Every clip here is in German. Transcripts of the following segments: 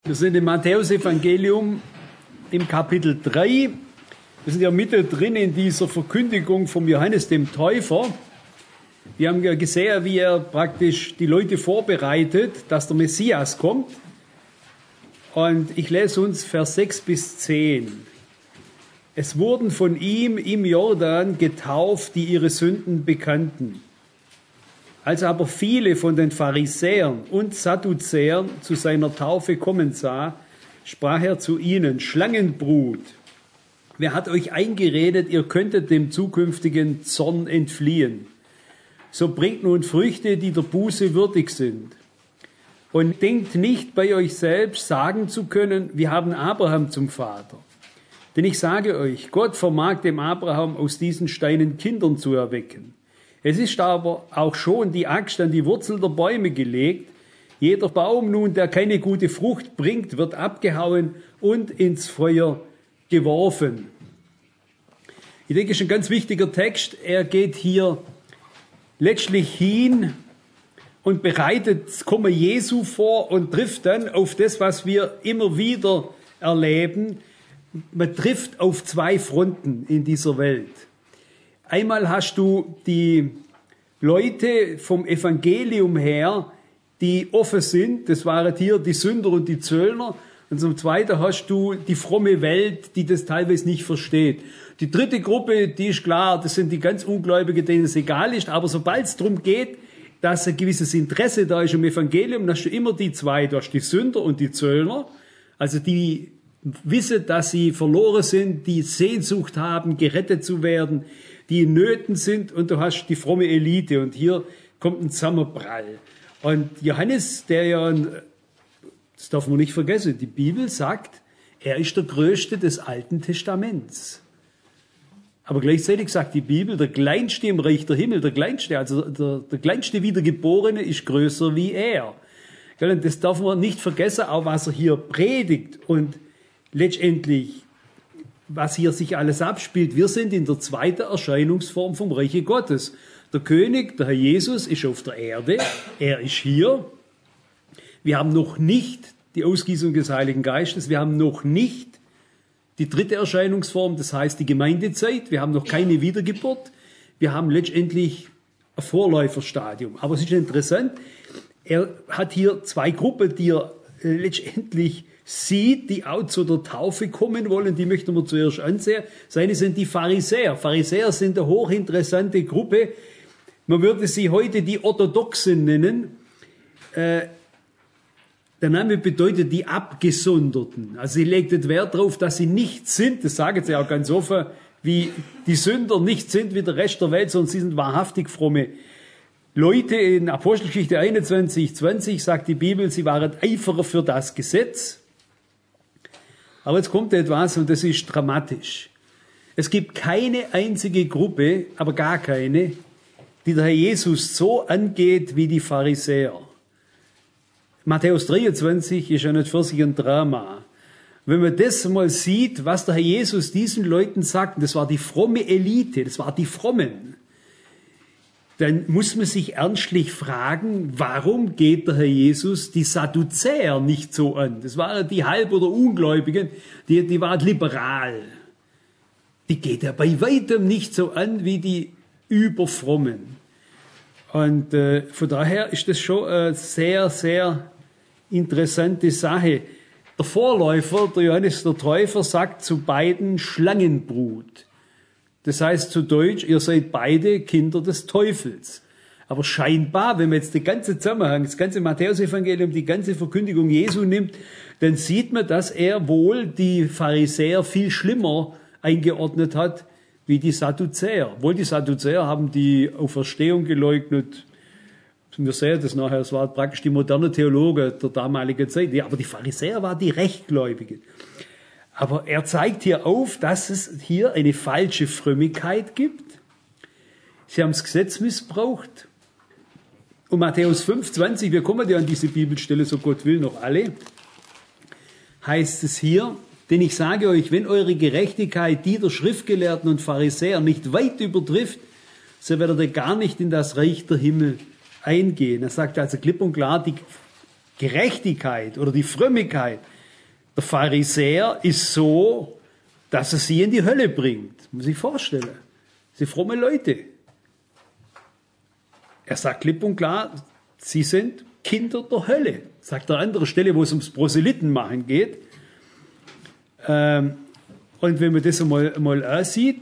Wir sind im Matthäus-Evangelium im Kapitel 3. Wir sind ja mittendrin in dieser Verkündigung vom Johannes dem Täufer. Wir haben ja gesehen, wie er praktisch die Leute vorbereitet, dass der Messias kommt. Und ich lese uns Vers 6 bis 10. Es wurden von ihm im Jordan getauft, die ihre Sünden bekannten. Als aber viele von den Pharisäern und Sadduzäern zu seiner Taufe kommen sah, sprach er zu ihnen: Schlangenbrut, wer hat euch eingeredet, ihr könntet dem zukünftigen Zorn entfliehen? So bringt nun Früchte, die der Buße würdig sind. Und denkt nicht bei euch selbst sagen zu können, wir haben Abraham zum Vater. Denn ich sage euch, Gott vermag dem Abraham aus diesen Steinen Kindern zu erwecken. Es ist aber auch schon die Axt an die Wurzel der Bäume gelegt. Jeder Baum nun, der keine gute Frucht bringt, wird abgehauen und ins Feuer geworfen. Ich denke, es ist ein ganz wichtiger Text. Er geht hier letztlich hin und bereitet das Kommen Jesu vor und trifft dann auf das, was wir immer wieder erleben. Man trifft auf zwei Fronten in dieser Welt. Einmal hast du die Leute vom Evangelium her, die offen sind. Das waren hier die Sünder und die Zöllner. Und zum Zweiten hast du die fromme Welt, die das teilweise nicht versteht. Die dritte Gruppe, die ist klar, das sind die ganz Ungläubigen, denen es egal ist. Aber sobald es darum geht, dass ein gewisses Interesse da ist im Evangelium, dann hast du immer die zwei. Du hast die Sünder und die Zöllner. Also die wissen, dass sie verloren sind, die Sehnsucht haben, gerettet zu werden, die in Nöten sind, und du hast die fromme Elite. Und hier kommt ein Zusammenprall. Und Johannes, der ja, das darf man nicht vergessen, die Bibel sagt, er ist der Größte des Alten Testaments. Aber gleichzeitig sagt die Bibel, der Kleinste im Reich der Himmel, der Kleinste, also der kleinste Wiedergeborene ist größer wie er. Und das darf man nicht vergessen, auch was er hier predigt und letztendlich was hier sich alles abspielt. Wir sind in der zweiten Erscheinungsform vom Reiche Gottes. Der König, der Herr Jesus, ist auf der Erde. Er ist hier. Wir haben noch nicht die Ausgießung des Heiligen Geistes. Wir haben noch nicht die dritte Erscheinungsform, das heißt die Gemeindezeit. Wir haben noch keine Wiedergeburt. Wir haben letztendlich ein Vorläuferstadium. Aber es ist interessant, er hat hier zwei Gruppen, die er letztendlich sieht, die auch zu der Taufe kommen wollen, die möchten wir zuerst ansehen. Das eine sind die Pharisäer. Pharisäer sind eine hochinteressante Gruppe. Man würde sie heute die Orthodoxen nennen. Der Name bedeutet die Abgesonderten. Also sie legt Wert darauf, dass sie nicht sind, das sagen sie auch ganz offen, wie die Sünder nicht sind wie der Rest der Welt, sondern sie sind wahrhaftig fromme Leute. In Apostelgeschichte 21:20 sagt die Bibel, sie waren Eiferer für das Gesetz. Aber jetzt kommt etwas, und das ist dramatisch. Es gibt keine einzige Gruppe, aber gar keine, die der Herr Jesus so angeht wie die Pharisäer. Matthäus 23 ist ja nicht für sich ein Drama. Wenn man das mal sieht, was der Herr Jesus diesen Leuten sagt, das war die fromme Elite, das war die Frommen, dann muss man sich ernstlich fragen, warum geht der Herr Jesus die Sadduzäer nicht so an? Das waren die Halb- oder Ungläubigen, die waren liberal. Die geht er bei weitem nicht so an wie die Überfrommen. Und von daher ist das schon eine sehr, sehr interessante Sache. Der Vorläufer, der Johannes der Täufer, sagt zu beiden Schlangenbrut. Das heißt zu Deutsch, ihr seid beide Kinder des Teufels. Aber scheinbar, wenn man jetzt den ganzen Zusammenhang, das ganze Matthäus-Evangelium, die ganze Verkündigung Jesu nimmt, dann sieht man, dass er wohl die Pharisäer viel schlimmer eingeordnet hat wie die Sadduzäer. Wohl die Sadduzäer haben die Auferstehung geleugnet. Wir sehen das nachher, es war praktisch die moderne Theologe der damaligen Zeit. Ja, aber die Pharisäer waren die Rechtgläubigen. Aber er zeigt hier auf, dass es hier eine falsche Frömmigkeit gibt. Sie haben das Gesetz missbraucht. Und Matthäus 5,20, wir kommen ja an diese Bibelstelle, so Gott will, noch alle, heißt es hier, denn ich sage euch, wenn eure Gerechtigkeit die der Schriftgelehrten und Pharisäer nicht weit übertrifft, so werdet ihr gar nicht in das Reich der Himmel eingehen. Er sagt also klipp und klar, die Gerechtigkeit oder die Frömmigkeit Der Pharisäer ist so, dass er sie in die Hölle bringt. Muss ich vorstellen. Sie fromme Leute. Er sagt klipp und klar, sie sind Kinder der Hölle. Sagt er an anderer Stelle, wo es ums Proselytenmachen geht. Und wenn man das mal ansieht,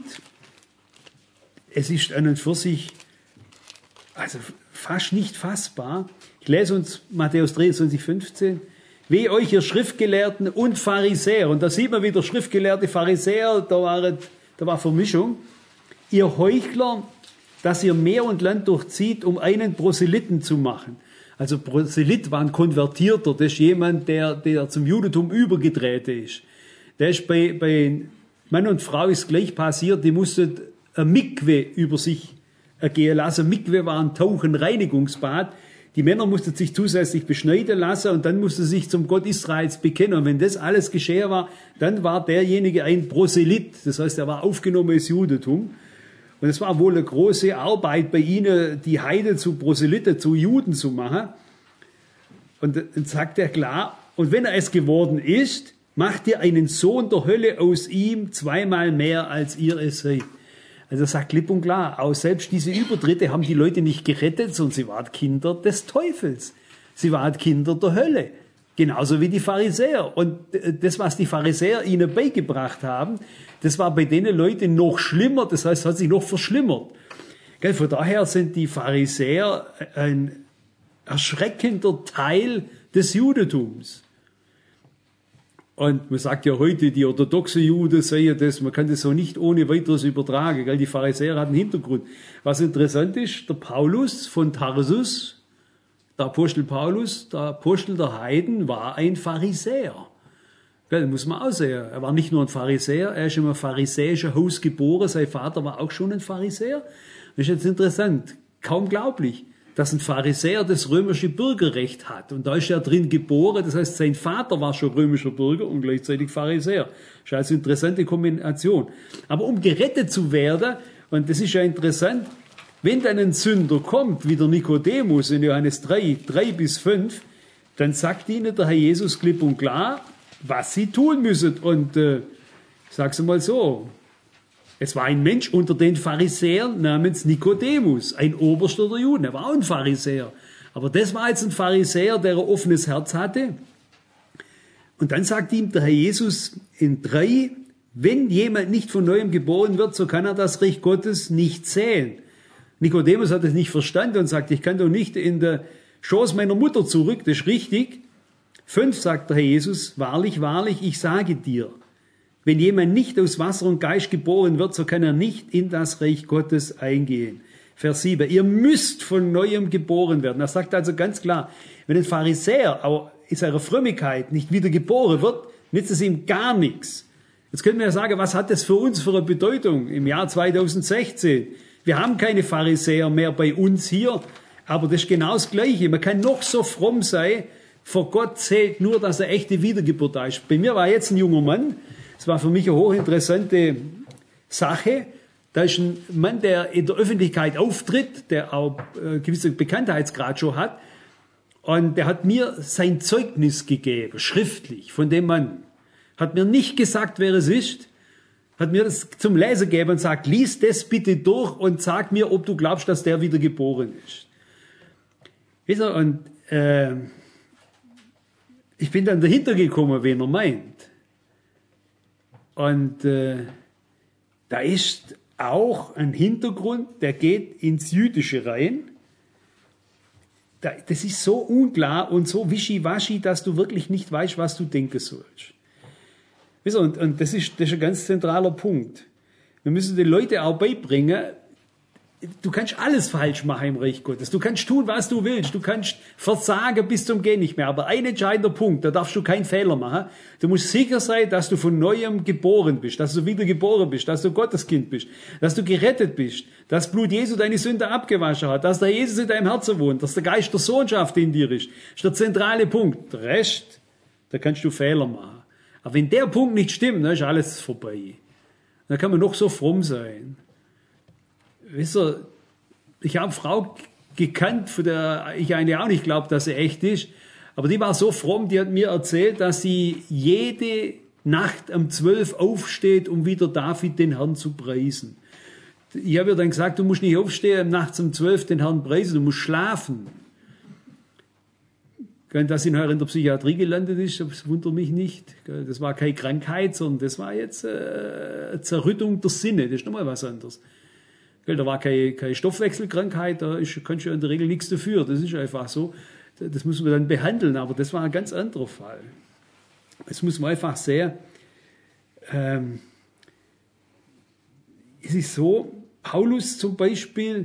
es ist an und für sich also fast nicht fassbar. Ich lese uns Matthäus 23, 15. Weh euch, ihr Schriftgelehrten und Pharisäer. Und da sieht man wieder Schriftgelehrte, Pharisäer, da war Vermischung. Ihr Heuchler, dass ihr Meer und Land durchzieht, um einen Proselyten zu machen. Also Proselyt war ein Konvertierter, das ist jemand, der zum Judentum übergetreten ist. Der ist bei Mann und Frau ist gleich passiert, die mussten ein Mikwe über sich ergehen lassen. Mikwe war ein Tauchen-Reinigungsbad. Die Männer mussten sich zusätzlich beschneiden lassen und dann mussten sie sich zum Gott Israels bekennen. Und wenn das alles geschehen war, dann war derjenige ein Proselyt. Das heißt, er war aufgenommen ins Judentum. Und es war wohl eine große Arbeit bei ihnen, die Heiden zu Proselyten, zu Juden zu machen. Und dann sagt er klar, und wenn er es geworden ist, macht ihr einen Sohn der Hölle aus ihm 2-mal mehr, als ihr es seid. Also er sagt klipp und klar, auch selbst diese Übertritte haben die Leute nicht gerettet, sondern sie waren Kinder des Teufels. Sie waren Kinder der Hölle. Genauso wie die Pharisäer. Und das, was die Pharisäer ihnen beigebracht haben, das war bei denen Leuten noch schlimmer, das heißt, es hat sich noch verschlimmert. Von daher sind die Pharisäer ein erschreckender Teil des Judentums. Und man sagt ja heute, die orthodoxe Juden seien das, man kann das so nicht ohne weiteres übertragen. Die Pharisäer hatten einen Hintergrund. Was interessant ist, der Paulus von Tarsus, der Apostel Paulus, der Apostel der Heiden, war ein Pharisäer. Das muss man auch sehen. Er war nicht nur ein Pharisäer, er ist in einem pharisäischen Haus geboren, sein Vater war auch schon ein Pharisäer. Das ist jetzt interessant, kaum glaublich, dass ein Pharisäer das römische Bürgerrecht hat. Und da ist er drin geboren, das heißt, sein Vater war schon römischer Bürger und gleichzeitig Pharisäer. Das ist also eine interessante Kombination. Aber um gerettet zu werden, und das ist ja interessant, wenn dann ein Sünder kommt, wie der Nikodemus in Johannes 3, 3-5, dann sagt ihnen der Herr Jesus klipp und klar, was sie tun müssen. Und ich sage es mal so, es war ein Mensch unter den Pharisäern namens Nikodemus, ein Oberster der Juden. Er war auch ein Pharisäer. Aber das war jetzt ein Pharisäer, der ein offenes Herz hatte. Und dann sagt ihm der Herr Jesus in 3, wenn jemand nicht von Neuem geboren wird, so kann er das Reich Gottes nicht sehen. Nikodemus hat es nicht verstanden und sagt, ich kann doch nicht in der Schoß meiner Mutter zurück, das ist richtig. 5 sagt der Herr Jesus, wahrlich, wahrlich, ich sage dir, wenn jemand nicht aus Wasser und Geist geboren wird, so kann er nicht in das Reich Gottes eingehen. Vers 7, ihr müsst von Neuem geboren werden. Er sagt also ganz klar, wenn ein Pharisäer auch in seiner Frömmigkeit nicht wieder geboren wird, nützt es ihm gar nichts. Jetzt können wir ja sagen, was hat das für uns für eine Bedeutung im Jahr 2016? Wir haben keine Pharisäer mehr bei uns hier, aber das ist genau das Gleiche. Man kann noch so fromm sein, vor Gott zählt nur, dass er echte Wiedergeburt da ist. Bei mir war jetzt ein junger Mann, das war für mich eine hochinteressante Sache. Da ist ein Mann, der in der Öffentlichkeit auftritt, der auch gewisse Bekanntheitsgrad schon hat. Und der hat mir sein Zeugnis gegeben, schriftlich, von dem Mann. Hat mir nicht gesagt, wer es ist. Hat mir das zum Lesen gegeben und sagt, lies das bitte durch und sag mir, ob du glaubst, dass der wieder geboren ist. Wisst ihr, und ich bin dann dahinter gekommen, wen er meint. Und da ist auch ein Hintergrund, der geht ins Jüdische rein. Das ist so unklar und so wischiwaschi, dass du wirklich nicht weißt, was du denken sollst. Und das ist ein ganz zentraler Punkt. Wir müssen den Leuten auch beibringen, du kannst alles falsch machen im Reich Gottes. Du kannst tun, was du willst. Du kannst versagen bis zum Gehen nicht mehr. Aber ein entscheidender Punkt, da darfst du keinen Fehler machen. Du musst sicher sein, dass du von Neuem geboren bist, dass du wieder geboren bist, dass du Gotteskind bist, dass du gerettet bist, dass das Blut Jesu deine Sünde abgewaschen hat, dass der Jesus in deinem Herzen wohnt, dass der Geist der Sohnschaft in dir ist. Das ist der zentrale Punkt. Der Rest, da kannst du Fehler machen. Aber wenn der Punkt nicht stimmt, dann ist alles vorbei. Dann kann man noch so fromm sein. Wisst ihr, ich habe eine Frau gekannt, von der ich eigentlich auch nicht glaube, dass sie echt ist. Aber die war so fromm, die hat mir erzählt, dass sie jede Nacht um 12 aufsteht, um wieder David den Herrn zu preisen. Ich habe ihr dann gesagt, du musst nicht aufstehen, nachts um 12 den Herrn preisen, du musst schlafen. Dass sie nachher in der Psychiatrie gelandet ist, das wundert mich nicht. Das war keine Krankheit, sondern das war jetzt eine Zerrüttung der Sinne. Das ist nochmal was anderes. Da war keine Stoffwechselkrankheit, da kannst du ja in der Regel nichts dafür. Das ist einfach so. Das muss man dann behandeln, aber das war ein ganz anderer Fall. Das muss man einfach sehr... es ist so, Paulus zum Beispiel...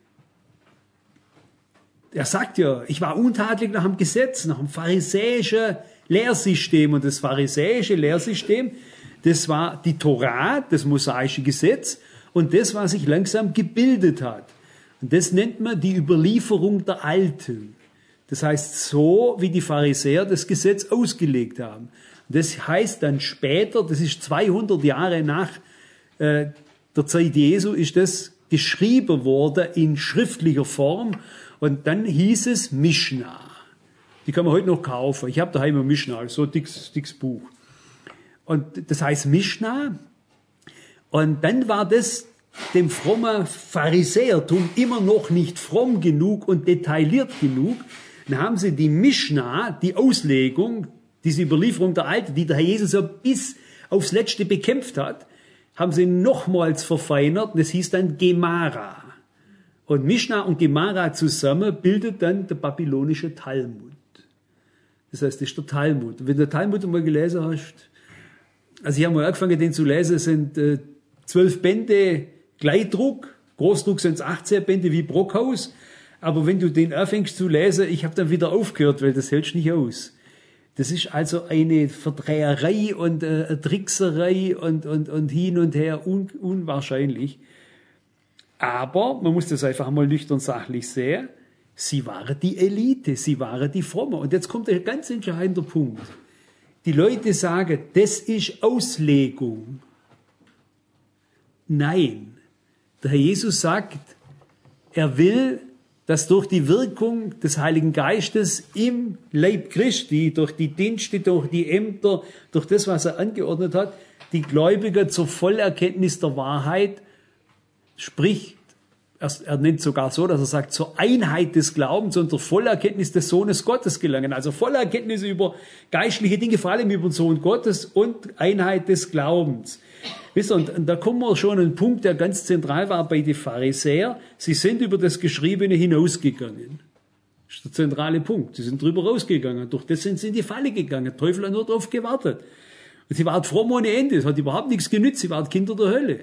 Er sagt ja, ich war untadelig nach dem Gesetz, nach dem pharisäischen Lehrsystem. Und das pharisäische Lehrsystem, das war die Torah, das mosaische Gesetz, und das, was sich langsam gebildet hat. Und das nennt man die Überlieferung der Alten. Das heißt, so wie die Pharisäer das Gesetz ausgelegt haben. Und das heißt dann später, das ist 200 Jahre nach der Zeit Jesu, ist das geschrieben worden in schriftlicher Form. Und dann hieß es Mishnah. Die kann man heute noch kaufen. Ich habe daheim ein Mishnah, so ein dickes Buch. Und das heißt Mishnah. Und dann war das dem frommen Pharisäertum immer noch nicht fromm genug und detailliert genug. Dann haben sie die Mishnah, die Auslegung, diese Überlieferung der Alten, die der Herr Jesus ja bis aufs Letzte bekämpft hat, haben sie nochmals verfeinert. Das hieß dann Gemara. Und Mishnah und Gemara zusammen bildet dann der babylonische Talmud. Das heißt, das ist der Talmud. Und wenn du den Talmud mal gelesen hast, also ich habe mal angefangen, den zu lesen, es sind 12 Bände Gleitdruck, Großdruck sind es 18 Bände wie Brockhaus, aber wenn du den anfängst zu lesen, ich habe dann wieder aufgehört, weil das hältst nicht aus. Das ist also eine Verdreherei und eine Trickserei und hin und her, unwahrscheinlich. Aber man muss das einfach mal nüchtern sachlich sehen. Sie waren die Elite, sie waren die Frommen. Und jetzt kommt ein ganz entscheidender Punkt. Die Leute sagen, das ist Auslegung. Nein. Der Herr Jesus sagt, er will, dass durch die Wirkung des Heiligen Geistes im Leib Christi, durch die Dienste, durch die Ämter, durch das, was er angeordnet hat, die Gläubiger zur Vollerkenntnis der Wahrheit, sprich, er nennt sogar so, dass er sagt, zur Einheit des Glaubens und zur Vollerkenntnis des Sohnes Gottes gelangen. Also Vollerkenntnis über geistliche Dinge, vor allem über den Sohn Gottes und Einheit des Glaubens. Wisst ihr, und da kommen wir schon an einen Punkt, der ganz zentral war bei den Pharisäern. Sie sind über das Geschriebene hinausgegangen. Das ist der zentrale Punkt. Sie sind drüber rausgegangen. Durch das sind sie in die Falle gegangen. Der Teufel hat nur darauf gewartet. Und sie waren fromm ohne Ende. Es hat überhaupt nichts genützt. Sie waren Kinder der Hölle.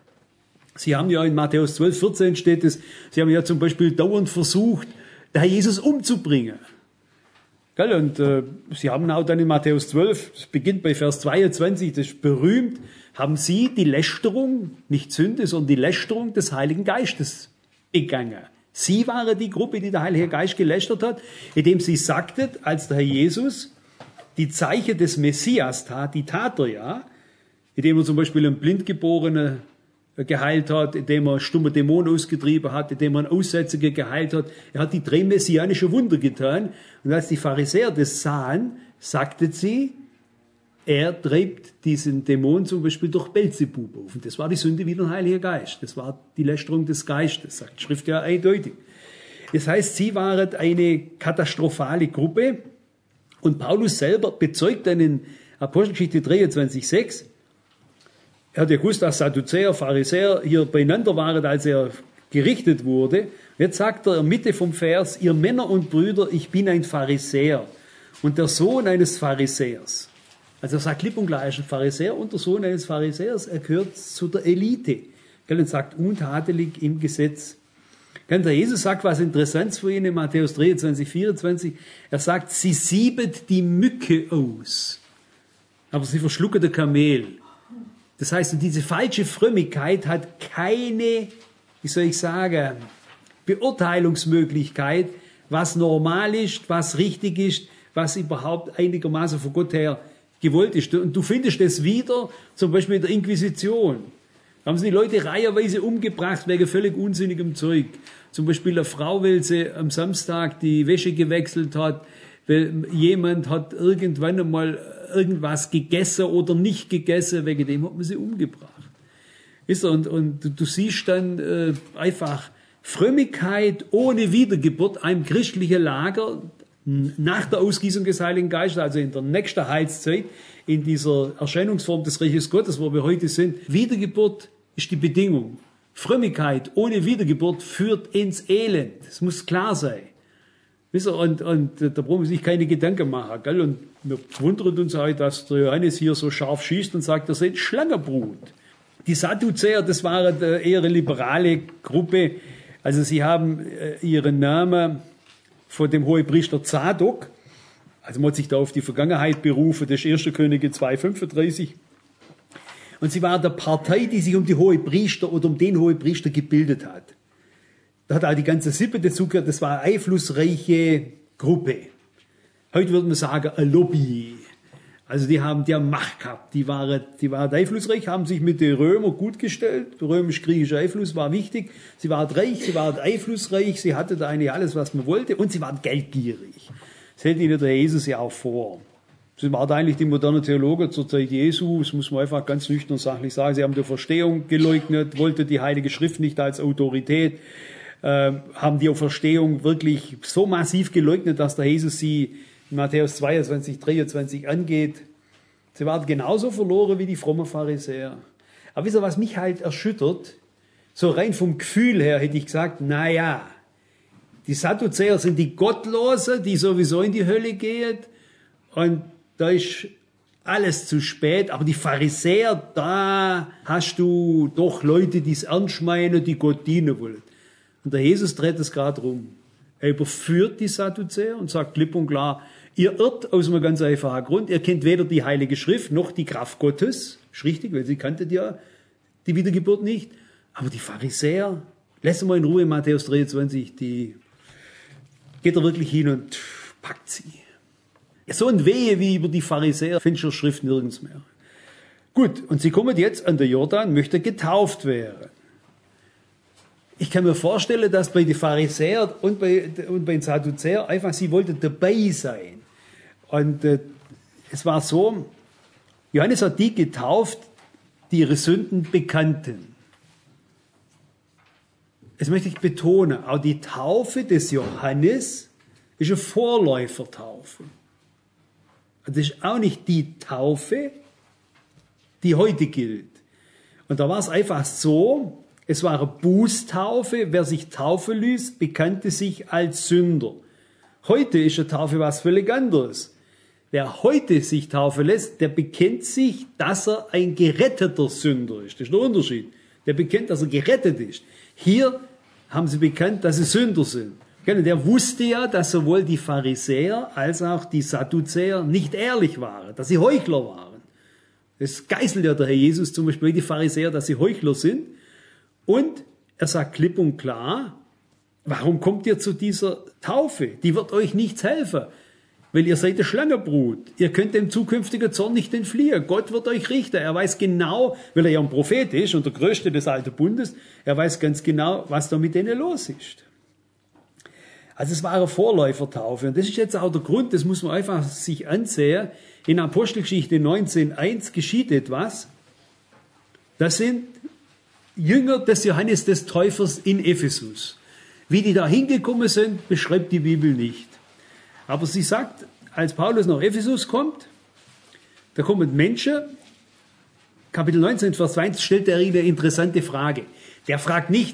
Sie haben ja in Matthäus 12, 14 steht es, sie haben ja zum Beispiel dauernd versucht, den Herr Jesus umzubringen. Gell? Und sie haben auch dann in Matthäus 12, das beginnt bei Vers 22, das ist berühmt, haben sie die Lästerung, nicht Sünde, sondern die Lästerung des Heiligen Geistes begangen. Sie waren die Gruppe, die der Heilige Geist gelästert hat, indem sie sagten, als der Herr Jesus die Zeichen des Messias tat, die tat er ja, indem er zum Beispiel einen Blindgeborenen geheilt hat, indem er stumme Dämonen ausgetrieben hat, indem er einen Aussätzigen geheilt hat. Er hat die 3 messianischen Wunder getan. Und als die Pharisäer das sahen, sagten sie, er treibt diesen Dämon zum Beispiel durch Beelzebub auf. Und das war die Sünde wie der Heilige Geist. Das war die Lästerung des Geistes, sagt die Schrift ja eindeutig. Das heißt, sie waren eine katastrophale Gruppe. Und Paulus selber bezeugt dann in Apostelgeschichte 23,6, er hat ja gewusst, dass Sadduzäer, Pharisäer hier beieinander waren, als er gerichtet wurde. Jetzt sagt er in der Mitte vom Vers, ihr Männer und Brüder, ich bin ein Pharisäer und der Sohn eines Pharisäers. Also er sagt klipp und gleich, ein Pharisäer und der Sohn eines Pharisäers, er gehört zu der Elite. Und sagt, untadelig im Gesetz. Der Jesus sagt was Interessantes für ihn in Matthäus 23, 24. Er sagt, sie siebet die Mücke aus, aber sie verschlucken der Kamel. Das heißt, diese falsche Frömmigkeit hat keine, wie soll ich sagen, Beurteilungsmöglichkeit, was normal ist, was richtig ist, was überhaupt einigermaßen von Gott her gewollt ist. Und du findest es wieder, zum Beispiel in der Inquisition. Da haben sie die Leute reihenweise umgebracht wegen völlig unsinnigem Zeug. Zum Beispiel eine Frau, weil sie am Samstag die Wäsche gewechselt hat, weil jemand hat irgendwann einmal irgendwas gegessen oder nicht gegessen, wegen dem hat man sie umgebracht. Und du siehst dann einfach Frömmigkeit ohne Wiedergeburt, einem christlichen Lager, nach der Ausgießung des Heiligen Geistes, also in der nächsten Heilszeit, in dieser Erscheinungsform des Reiches Gottes, wo wir heute sind. Wiedergeburt ist die Bedingung. Frömmigkeit ohne Wiedergeburt führt ins Elend. Das muss klar sein. Und da brauchen wir sich keine Gedanken machen. Gell? Und wir wundern uns halt, dass der Johannes hier so scharf schießt und sagt, ihr seid Schlangenbrut. Die Sadduzäer, das war eher eine liberale Gruppe. Also sie haben ihren Namen von dem Hohepriester Zadok, also man hat sich da auf die Vergangenheit berufen, das ist 1. Könige 2,35. Und sie war der Partei, die sich um die Hohepriester oder um den Hohepriester gebildet hat. Da hat auch die ganze Sippe dazugehört, das war eine einflussreiche Gruppe. Heute würde man sagen, ein Lobby. Also die haben Macht gehabt, die waren einflussreich, haben sich mit den Römern gut gestellt. Der römisch-griechische Einfluss war wichtig. Sie waren reich, sie waren einflussreich, sie hatten da eigentlich alles, was man wollte, und sie waren geldgierig. Das hält ihnen der Jesus ja auch vor. Sie waren eigentlich die modernen Theologen zur Zeit Jesu, das muss man einfach ganz nüchtern sachlich sagen. Sie haben die Auferstehung geleugnet, wollten die Heilige Schrift nicht als Autorität, haben die Auferstehung wirklich so massiv geleugnet, dass der Jesus sie in Matthäus 22, 23 angeht. Sie waren genauso verloren wie die frommen Pharisäer. Aber wisst ihr, was mich halt erschüttert? So rein vom Gefühl her hätte ich gesagt, naja, die Sadduzäer sind die Gottlosen, die sowieso in die Hölle gehen. Und da ist alles zu spät. Aber die Pharisäer, da hast du doch Leute, die es ernst meinen, die Gott dienen wollen. Und der Jesus dreht es gerade rum. Er überführt die Sadduzäer und sagt klipp und klar, ihr irrt aus einem ganz einfachen Grund. Ihr kennt weder die Heilige Schrift noch die Kraft Gottes. Ist richtig, weil sie kannten ja die Wiedergeburt nicht. Aber die Pharisäer, lässt mal in Ruhe, Matthäus 23, die geht er wirklich hin und packt sie. So ein Wehe wie über die Pharisäer findest du in der Schrift nirgends mehr. Gut, und sie kommen jetzt an den Jordan, möchte getauft werden. Ich kann mir vorstellen, dass bei den Pharisäern und bei den Sadduzäern einfach, sie wollten dabei sein. Und es war so, Johannes hat die getauft, die ihre Sünden bekannten. Das möchte ich betonen, auch die Taufe des Johannes ist eine Vorläufertaufe. Das ist auch nicht die Taufe, die heute gilt. Und da war es einfach so, es war eine Bußtaufe. Wer sich taufen ließ, bekannte sich als Sünder. Heute ist eine Taufe was völlig anderes. Wer heute sich taufen lässt, der bekennt sich, dass er ein geretteter Sünder ist. Das ist der Unterschied. Der bekennt, dass er gerettet ist. Hier haben sie bekannt, dass sie Sünder sind. Der wusste ja, dass sowohl die Pharisäer als auch die Sadduzäer nicht ehrlich waren, dass sie Heuchler waren. Das geißelt ja der Herr Jesus zum Beispiel die Pharisäer, dass sie Heuchler sind. Und er sagt klipp und klar, warum kommt ihr zu dieser Taufe? Die wird euch nichts helfen, weil ihr seid eine Schlangenbrut. Ihr könnt dem zukünftigen Zorn nicht entfliehen. Gott wird euch richten. Er weiß genau, weil er ja ein Prophet ist und der Größte des Alten Bundes, er weiß ganz genau, was da mit denen los ist. Also es war eine Vorläufertaufe. Und das ist jetzt auch der Grund, das muss man einfach sich ansehen. In Apostelgeschichte 19,1 geschieht etwas. Das sind Jünger des Johannes des Täufers in Ephesus. Wie die da hingekommen sind, beschreibt die Bibel nicht. Aber sie sagt, als Paulus nach Ephesus kommt, da kommen Menschen, Kapitel 19, Vers 1, stellt er ihnen eine interessante Frage. Der fragt nicht,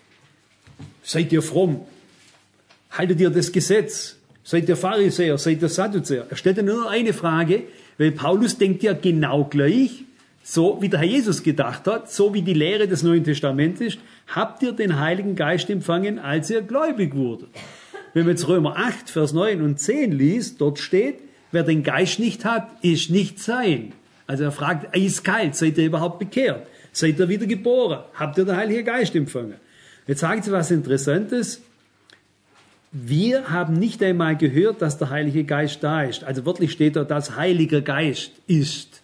seid ihr fromm? Haltet ihr das Gesetz? Seid ihr Pharisäer? Seid ihr Sadduzäer? Er stellt nur eine Frage, weil Paulus denkt ja genau gleich, so wie der Herr Jesus gedacht hat, so wie die Lehre des Neuen Testaments ist, habt ihr den Heiligen Geist empfangen, als ihr gläubig wurdet. Wenn man jetzt Römer 8, Vers 9 und 10 liest, dort steht, wer den Geist nicht hat, ist nicht sein. Also er fragt eiskalt, seid ihr überhaupt bekehrt? Seid ihr wieder geboren? Habt ihr den Heiligen Geist empfangen? Jetzt sagen Sie was Interessantes. Wir haben nicht einmal gehört, dass der Heilige Geist da ist. Also wörtlich steht da, dass Heiliger Geist ist.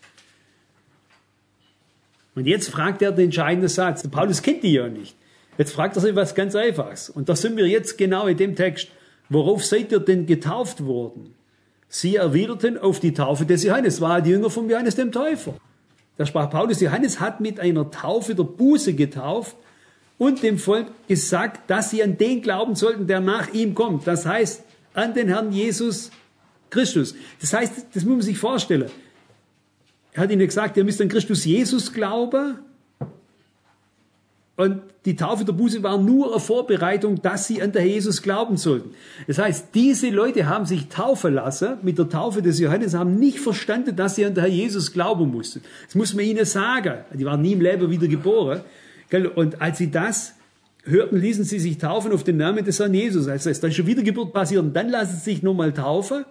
Und jetzt fragt er den entscheidenden Satz. Der Paulus kennt die ja nicht. Jetzt fragt er sich was ganz Einfaches. Und da sind wir jetzt genau in dem Text. Worauf seid ihr denn getauft worden? Sie erwiderten auf die Taufe des Johannes, war die Jünger von Johannes dem Täufer. Da sprach Paulus, Johannes hat mit einer Taufe der Buße getauft und dem Volk gesagt, dass sie an den glauben sollten, der nach ihm kommt. Das heißt, an den Herrn Jesus Christus. Das heißt, das muss man sich vorstellen. Er hat ihnen gesagt, ihr müsst an Christus Jesus glauben. Und die Taufe der Buße war nur eine Vorbereitung, dass sie an den Herrn Jesus glauben sollten. Das heißt, diese Leute haben sich taufen lassen mit der Taufe des Johannes, haben nicht verstanden, dass sie an den Herrn Jesus glauben mussten. Das muss man ihnen sagen. Die waren nie im Leben wieder geboren. Und als sie das hörten, ließen sie sich taufen auf den Namen des Herrn Jesus. Also ist dann schon Wiedergeburt passiert und dann lassen sie sich nochmal taufen.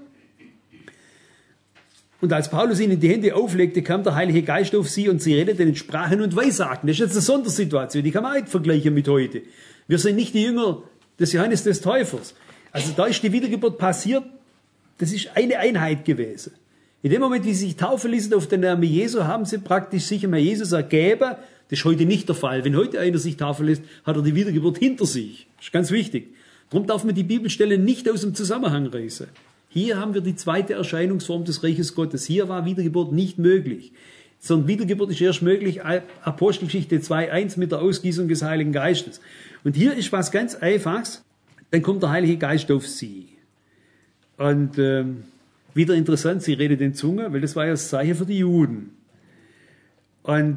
Und als Paulus ihnen die Hände auflegte, kam der Heilige Geist auf sie und sie redeten in Sprachen und Weissagten. Das ist jetzt eine Sondersituation, die kann man auch nicht vergleichen mit heute. Wir sind nicht die Jünger des Johannes des Täufers. Also da ist die Wiedergeburt passiert, das ist eine Einheit gewesen. In dem Moment, wie sie sich taufen ließen auf den Namen Jesu, haben sie praktisch sich einmal Jesus ergeben. Das ist heute nicht der Fall. Wenn heute einer sich taufen lässt, hat er die Wiedergeburt hinter sich. Das ist ganz wichtig. Darum darf man die Bibelstelle nicht aus dem Zusammenhang reißen. Hier haben wir die zweite Erscheinungsform des Reiches Gottes. Hier war Wiedergeburt nicht möglich. Sondern Wiedergeburt ist erst möglich, Apostelgeschichte 2,1 mit der Ausgießung des Heiligen Geistes. Und hier ist was ganz Einfaches. Dann kommt der Heilige Geist auf sie. Und wieder interessant, sie redet in Zunge, weil das war ja das Zeichen für die Juden. Und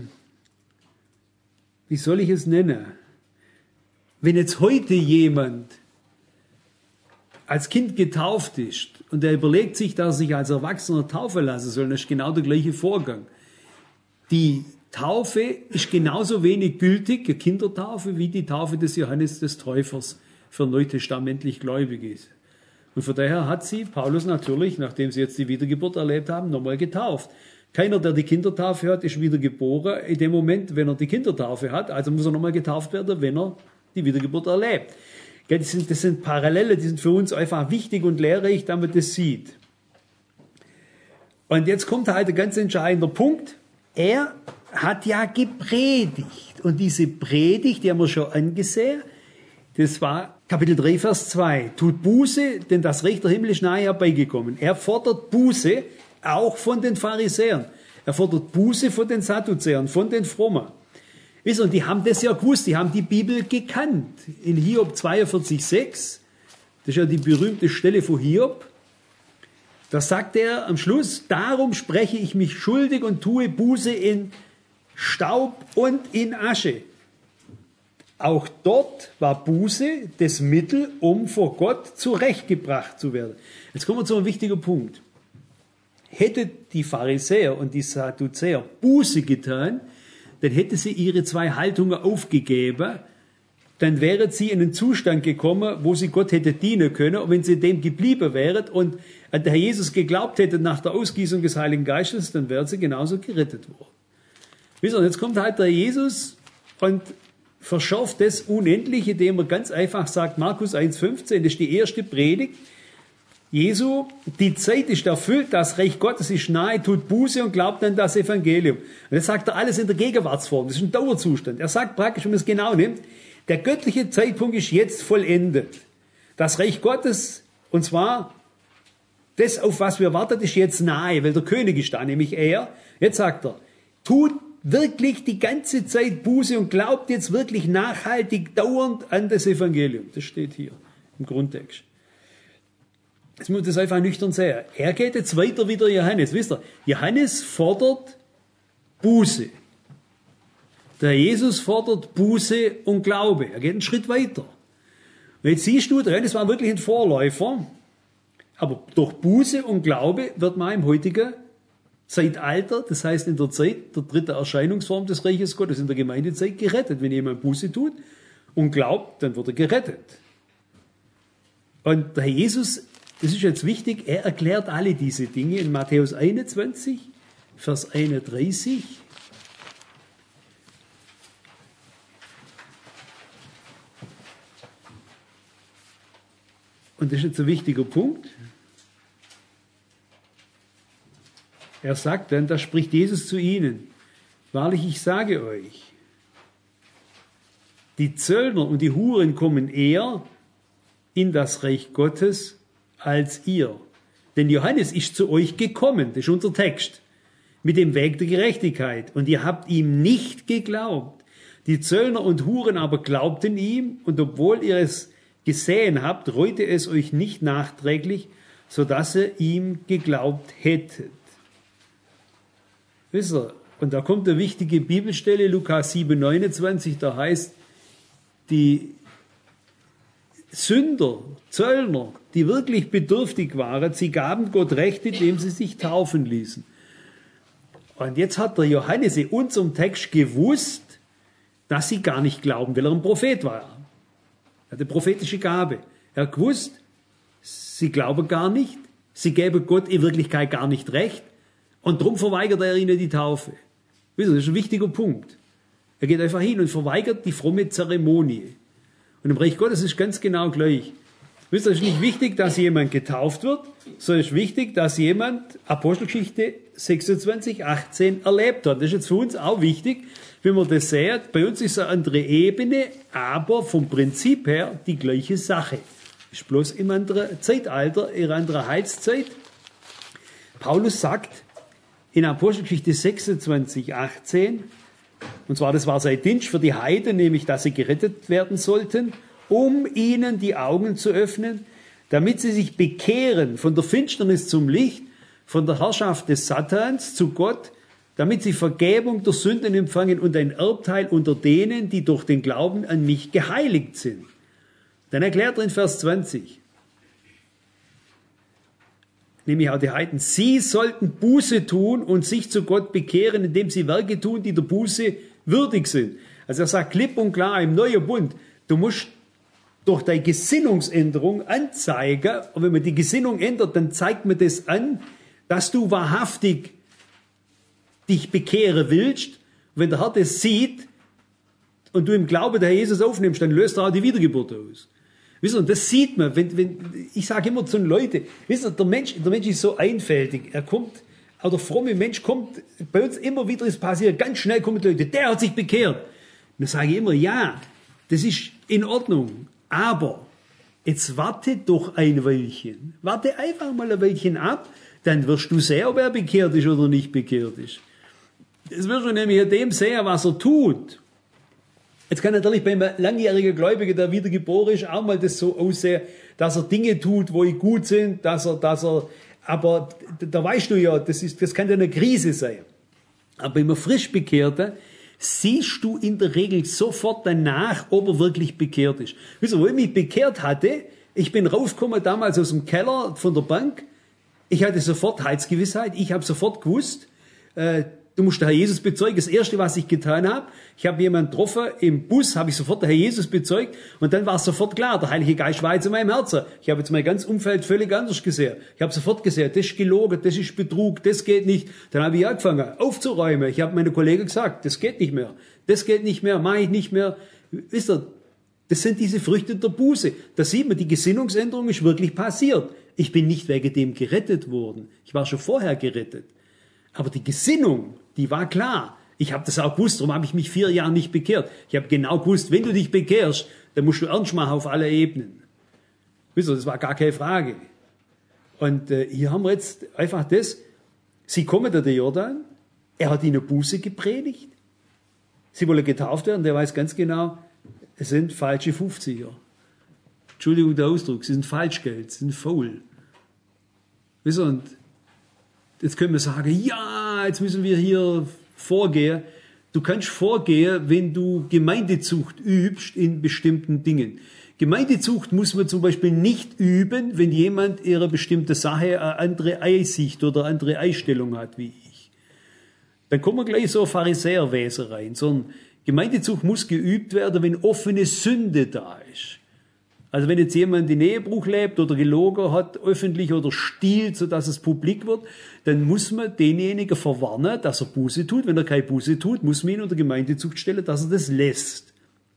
wie soll ich es nennen? Wenn jetzt heute jemand als Kind getauft ist und er überlegt sich, dass er sich als Erwachsener taufen lassen soll, das ist genau der gleiche Vorgang. Die Taufe ist genauso wenig gültig, eine Kindertaufe, wie die Taufe des Johannes des Täufers für neutestamentlich Gläubige ist. Und von daher hat sie Paulus natürlich, nachdem sie jetzt die Wiedergeburt erlebt haben, nochmal getauft. Keiner, der die Kindertaufe hat, ist wiedergeboren in dem Moment, wenn er die Kindertaufe hat. Also muss er nochmal getauft werden, wenn er die Wiedergeburt erlebt. Das sind Parallele, die sind für uns einfach wichtig und lehrreich, damit man das sieht. Und jetzt kommt halt ein ganz entscheidender Punkt. Er hat ja gepredigt. Und diese Predigt, die haben wir schon angesehen, das war Kapitel 3, Vers 2. Tut Buße, denn das Reich der Himmel ist nahe herbeigekommen. Er fordert Buße auch von den Pharisäern. Er fordert Buße von den Sadduzäern, von den Frommen. Wisst ihr, und die haben das ja gewusst, die haben die Bibel gekannt. In Hiob 42,6, das ist ja die berühmte Stelle von Hiob, da sagt er am Schluss, darum spreche ich mich schuldig und tue Buße in Staub und in Asche. Auch dort war Buße das Mittel, um vor Gott zurechtgebracht zu werden. Jetzt kommen wir zu einem wichtigen Punkt. Hätte die Pharisäer und die Sadduzäer Buße getan, dann hätte sie ihre zwei Haltungen aufgegeben, dann wäre sie in einen Zustand gekommen, wo sie Gott hätte dienen können. Und wenn sie dem geblieben wären und an den Herr Jesus geglaubt hätte nach der Ausgießung des Heiligen Geistes, dann wäre sie genauso gerettet worden. Wisst ihr, jetzt kommt halt der Jesus und verschärft das unendlich, indem er ganz einfach sagt, Markus 1,15, das ist die erste Predigt Jesu, die Zeit ist erfüllt, das Reich Gottes ist nahe, tut Buße und glaubt an das Evangelium. Und das sagt er alles in der Gegenwartsform, das ist ein Dauerzustand. Er sagt praktisch, wenn man es genau nimmt, der göttliche Zeitpunkt ist jetzt vollendet. Das Reich Gottes, und zwar das, auf was wir warten, ist jetzt nahe, weil der König ist da, nämlich er. Jetzt sagt er, tut wirklich die ganze Zeit Buße und glaubt jetzt wirklich nachhaltig, dauernd an das Evangelium. Das steht hier im Grundtext. Jetzt muss man das einfach nüchtern sehen. Er geht jetzt weiter wie der Johannes. Wisst ihr, Johannes fordert Buße. Der Jesus fordert Buße und Glaube. Er geht einen Schritt weiter. Und jetzt siehst du, der Johannes war wirklich ein Vorläufer. Aber durch Buße und Glaube wird man im heutigen Zeitalter, das heißt in der Zeit der dritten Erscheinungsform des Reiches Gottes, in der Gemeindezeit, gerettet. Wenn jemand Buße tut und glaubt, dann wird er gerettet. Und der Herr Jesus, das ist jetzt wichtig, er erklärt alle diese Dinge in Matthäus 21, Vers 31. Und das ist jetzt ein wichtiger Punkt. Er sagt dann, da spricht Jesus zu ihnen, wahrlich, ich sage euch, die Zöllner und die Huren kommen eher in das Reich Gottes als ihr. Denn Johannes ist zu euch gekommen, das ist unser Text, mit dem Weg der Gerechtigkeit. Und ihr habt ihm nicht geglaubt. Die Zöllner und Huren aber glaubten ihm, und obwohl ihr es gesehen habt, reute es euch nicht nachträglich, sodass ihr ihm geglaubt hättet. Wisst ihr? Und da kommt eine wichtige Bibelstelle, Lukas 7,29, da heißt, die Sünder, Zöllner, die wirklich bedürftig waren, sie gaben Gott Recht, indem sie sich taufen ließen. Und jetzt hat der Johannes in unserem Text gewusst, dass sie gar nicht glauben, weil er ein Prophet war. Er hatte prophetische Gabe. Er hat gewusst, sie glauben gar nicht, sie geben Gott in Wirklichkeit gar nicht recht und darum verweigert er ihnen die Taufe. Wisst ihr, das ist ein wichtiger Punkt. Er geht einfach hin und verweigert die fromme Zeremonie. Und im Reich Gottes ist ganz genau gleich. Wisst ihr, es ist nicht wichtig, dass jemand getauft wird, sondern es ist wichtig, dass jemand Apostelgeschichte 26, 18 erlebt hat. Das ist jetzt für uns auch wichtig, wenn man das sieht. Bei uns ist eine andere Ebene, aber vom Prinzip her die gleiche Sache. Ist bloß im anderen Zeitalter, in einer anderen Heilszeit. Paulus sagt in Apostelgeschichte 26, 18, und zwar, das war sein Dienst für die Heiden, nämlich, dass sie gerettet werden sollten, um ihnen die Augen zu öffnen, damit sie sich bekehren von der Finsternis zum Licht, von der Herrschaft des Satans zu Gott, damit sie Vergebung der Sünden empfangen und ein Erbteil unter denen, die durch den Glauben an mich geheiligt sind. Dann erklärt er in Vers 20, nämlich auch die Heiden, sie sollten Buße tun und sich zu Gott bekehren, indem sie Werke tun, die der Buße würdig sind. Also er sagt klipp und klar im neuen Bund, du musst durch deine Gesinnungsänderung anzeigen, und wenn man die Gesinnung ändert, dann zeigt man das an, dass du wahrhaftig dich bekehren willst. Und wenn der Herr das sieht und du im Glauben der Herr Jesus aufnimmst, dann löst er auch die Wiedergeburt aus. Wisst ihr, und das sieht man, ich sage immer zu den Leuten, wisst ihr, der Mensch ist so einfältig, auch der fromme Mensch kommt, bei uns immer wieder ist passiert, ganz schnell kommen die Leute, der hat sich bekehrt. Und dann sage ich immer, ja, das ist in Ordnung, aber jetzt warte doch ein Weilchen, warte einfach mal ein Weilchen ab, dann wirst du sehen, ob er bekehrt ist oder nicht bekehrt ist. Das wirst du nämlich an dem sehen, was er tut. Jetzt kann natürlich beim langjährigen Gläubigen, der wiedergeboren ist, auch mal das so aussehen, dass er Dinge tut, wo gut sind, aber da weißt du ja, das kann ja eine Krise sein. Aber beim frisch Bekehrten siehst du in der Regel sofort danach, ob er wirklich bekehrt ist. Wisst ihr, wo ich mich bekehrt hatte, ich bin rausgekommen damals aus dem Keller von der Bank, ich hatte sofort Heilsgewissheit, ich habe sofort gewusst, du musst den Herr Jesus bezeugen. Das Erste, was ich getan habe, ich habe jemanden getroffen, im Bus habe ich sofort den Herr Jesus bezeugt und dann war es sofort klar, der Heilige Geist war jetzt in meinem Herzen. Ich habe jetzt mein ganzes Umfeld völlig anders gesehen. Ich habe sofort gesehen, das ist gelogen, das ist Betrug, das geht nicht. Dann habe ich angefangen aufzuräumen. Ich habe meinen Kollegen gesagt, das geht nicht mehr, mache ich nicht mehr. Wisst ihr, das sind diese Früchte der Buße. Da sieht man, die Gesinnungsänderung ist wirklich passiert. Ich bin nicht wegen dem gerettet worden. Ich war schon vorher gerettet. Aber die Gesinnung, die war klar. Ich habe das auch gewusst, darum habe ich mich 4 Jahre nicht bekehrt. Ich habe genau gewusst, wenn du dich bekehrst, dann musst du ernst machen auf alle Ebenen. Wisst ihr, das war gar keine Frage. Und hier haben wir jetzt einfach das, sie kommen da der Jordan, er hat ihnen Buße gepredigt, sie wollen getauft werden, der weiß ganz genau, es sind falsche 50er. Entschuldigung der Ausdruck, sie sind Falschgeld, sie sind faul. Wisst ihr, und jetzt können wir sagen, ja, jetzt müssen wir hier vorgehen. Du kannst vorgehen, wenn du Gemeindezucht übst in bestimmten Dingen. Gemeindezucht muss man zum Beispiel nicht üben, wenn jemand in einer bestimmten Sache eine andere Einsicht oder eine andere Einstellung hat wie ich. Dann kommen wir gleich so Pharisäerwesen rein. Sondern Gemeindezucht muss geübt werden, wenn offene Sünde da ist. Also wenn jetzt jemand in Ehebruch lebt oder gelogen hat, öffentlich oder stiehlt, sodass es publik wird, dann muss man denjenigen verwarnen, dass er Buße tut. Wenn er keine Buße tut, muss man ihn unter Gemeindezucht stellen, dass er das lässt.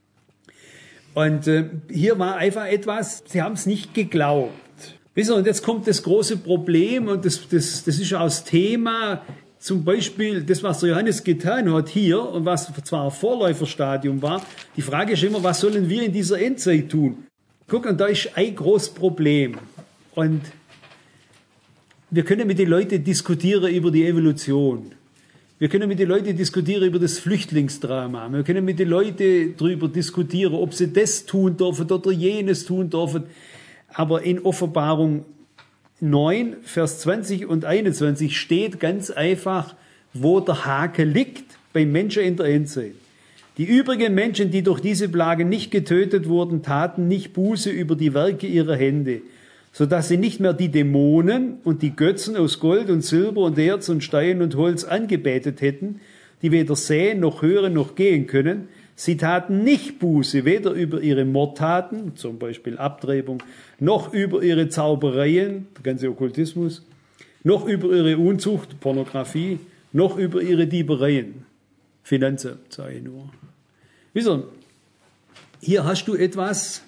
Und hier war einfach etwas, sie haben es nicht geglaubt. Wisst ihr, und jetzt kommt das große Problem, und das ist auch das Thema, zum Beispiel das, was der Johannes getan hat hier, und was zwar ein Vorläuferstadium war. Die Frage ist immer, was sollen wir in dieser Endzeit tun? Guck, und da ist ein großes Problem. Und wir können mit den Leuten diskutieren über die Evolution. Wir können mit den Leuten diskutieren über das Flüchtlingsdrama. Wir können mit den Leuten darüber diskutieren, ob sie das tun dürfen oder jenes tun dürfen. Aber in Offenbarung 9, Vers 20 und 21 steht ganz einfach, wo der Haken liegt beim Menschen in der Endzeit. Die übrigen Menschen, die durch diese Plage nicht getötet wurden, taten nicht Buße über die Werke ihrer Hände, sodass sie nicht mehr die Dämonen und die Götzen aus Gold und Silber und Erz und Stein und Holz angebetet hätten, die weder sehen noch hören noch gehen können. Sie taten nicht Buße, weder über ihre Mordtaten, zum Beispiel Abtreibung, noch über ihre Zaubereien, der ganze Okkultismus, noch über ihre Unzucht, Pornografie, noch über ihre Diebereien. Finanzen, sage ich nur. Wisst ihr, hier hast du etwas,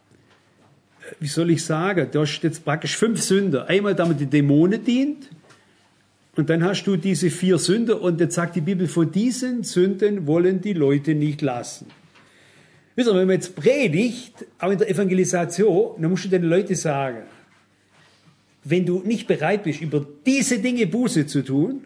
wie soll ich sagen, da hast jetzt praktisch 5 Sünder. Einmal, damit die Dämonen dient, und dann hast du diese 4 Sünder, und jetzt sagt die Bibel, von diesen Sünden wollen die Leute nicht lassen. Wisst ihr, wenn man jetzt predigt, auch in der Evangelisation, dann musst du den Leuten sagen, wenn du nicht bereit bist, über diese Dinge Buße zu tun,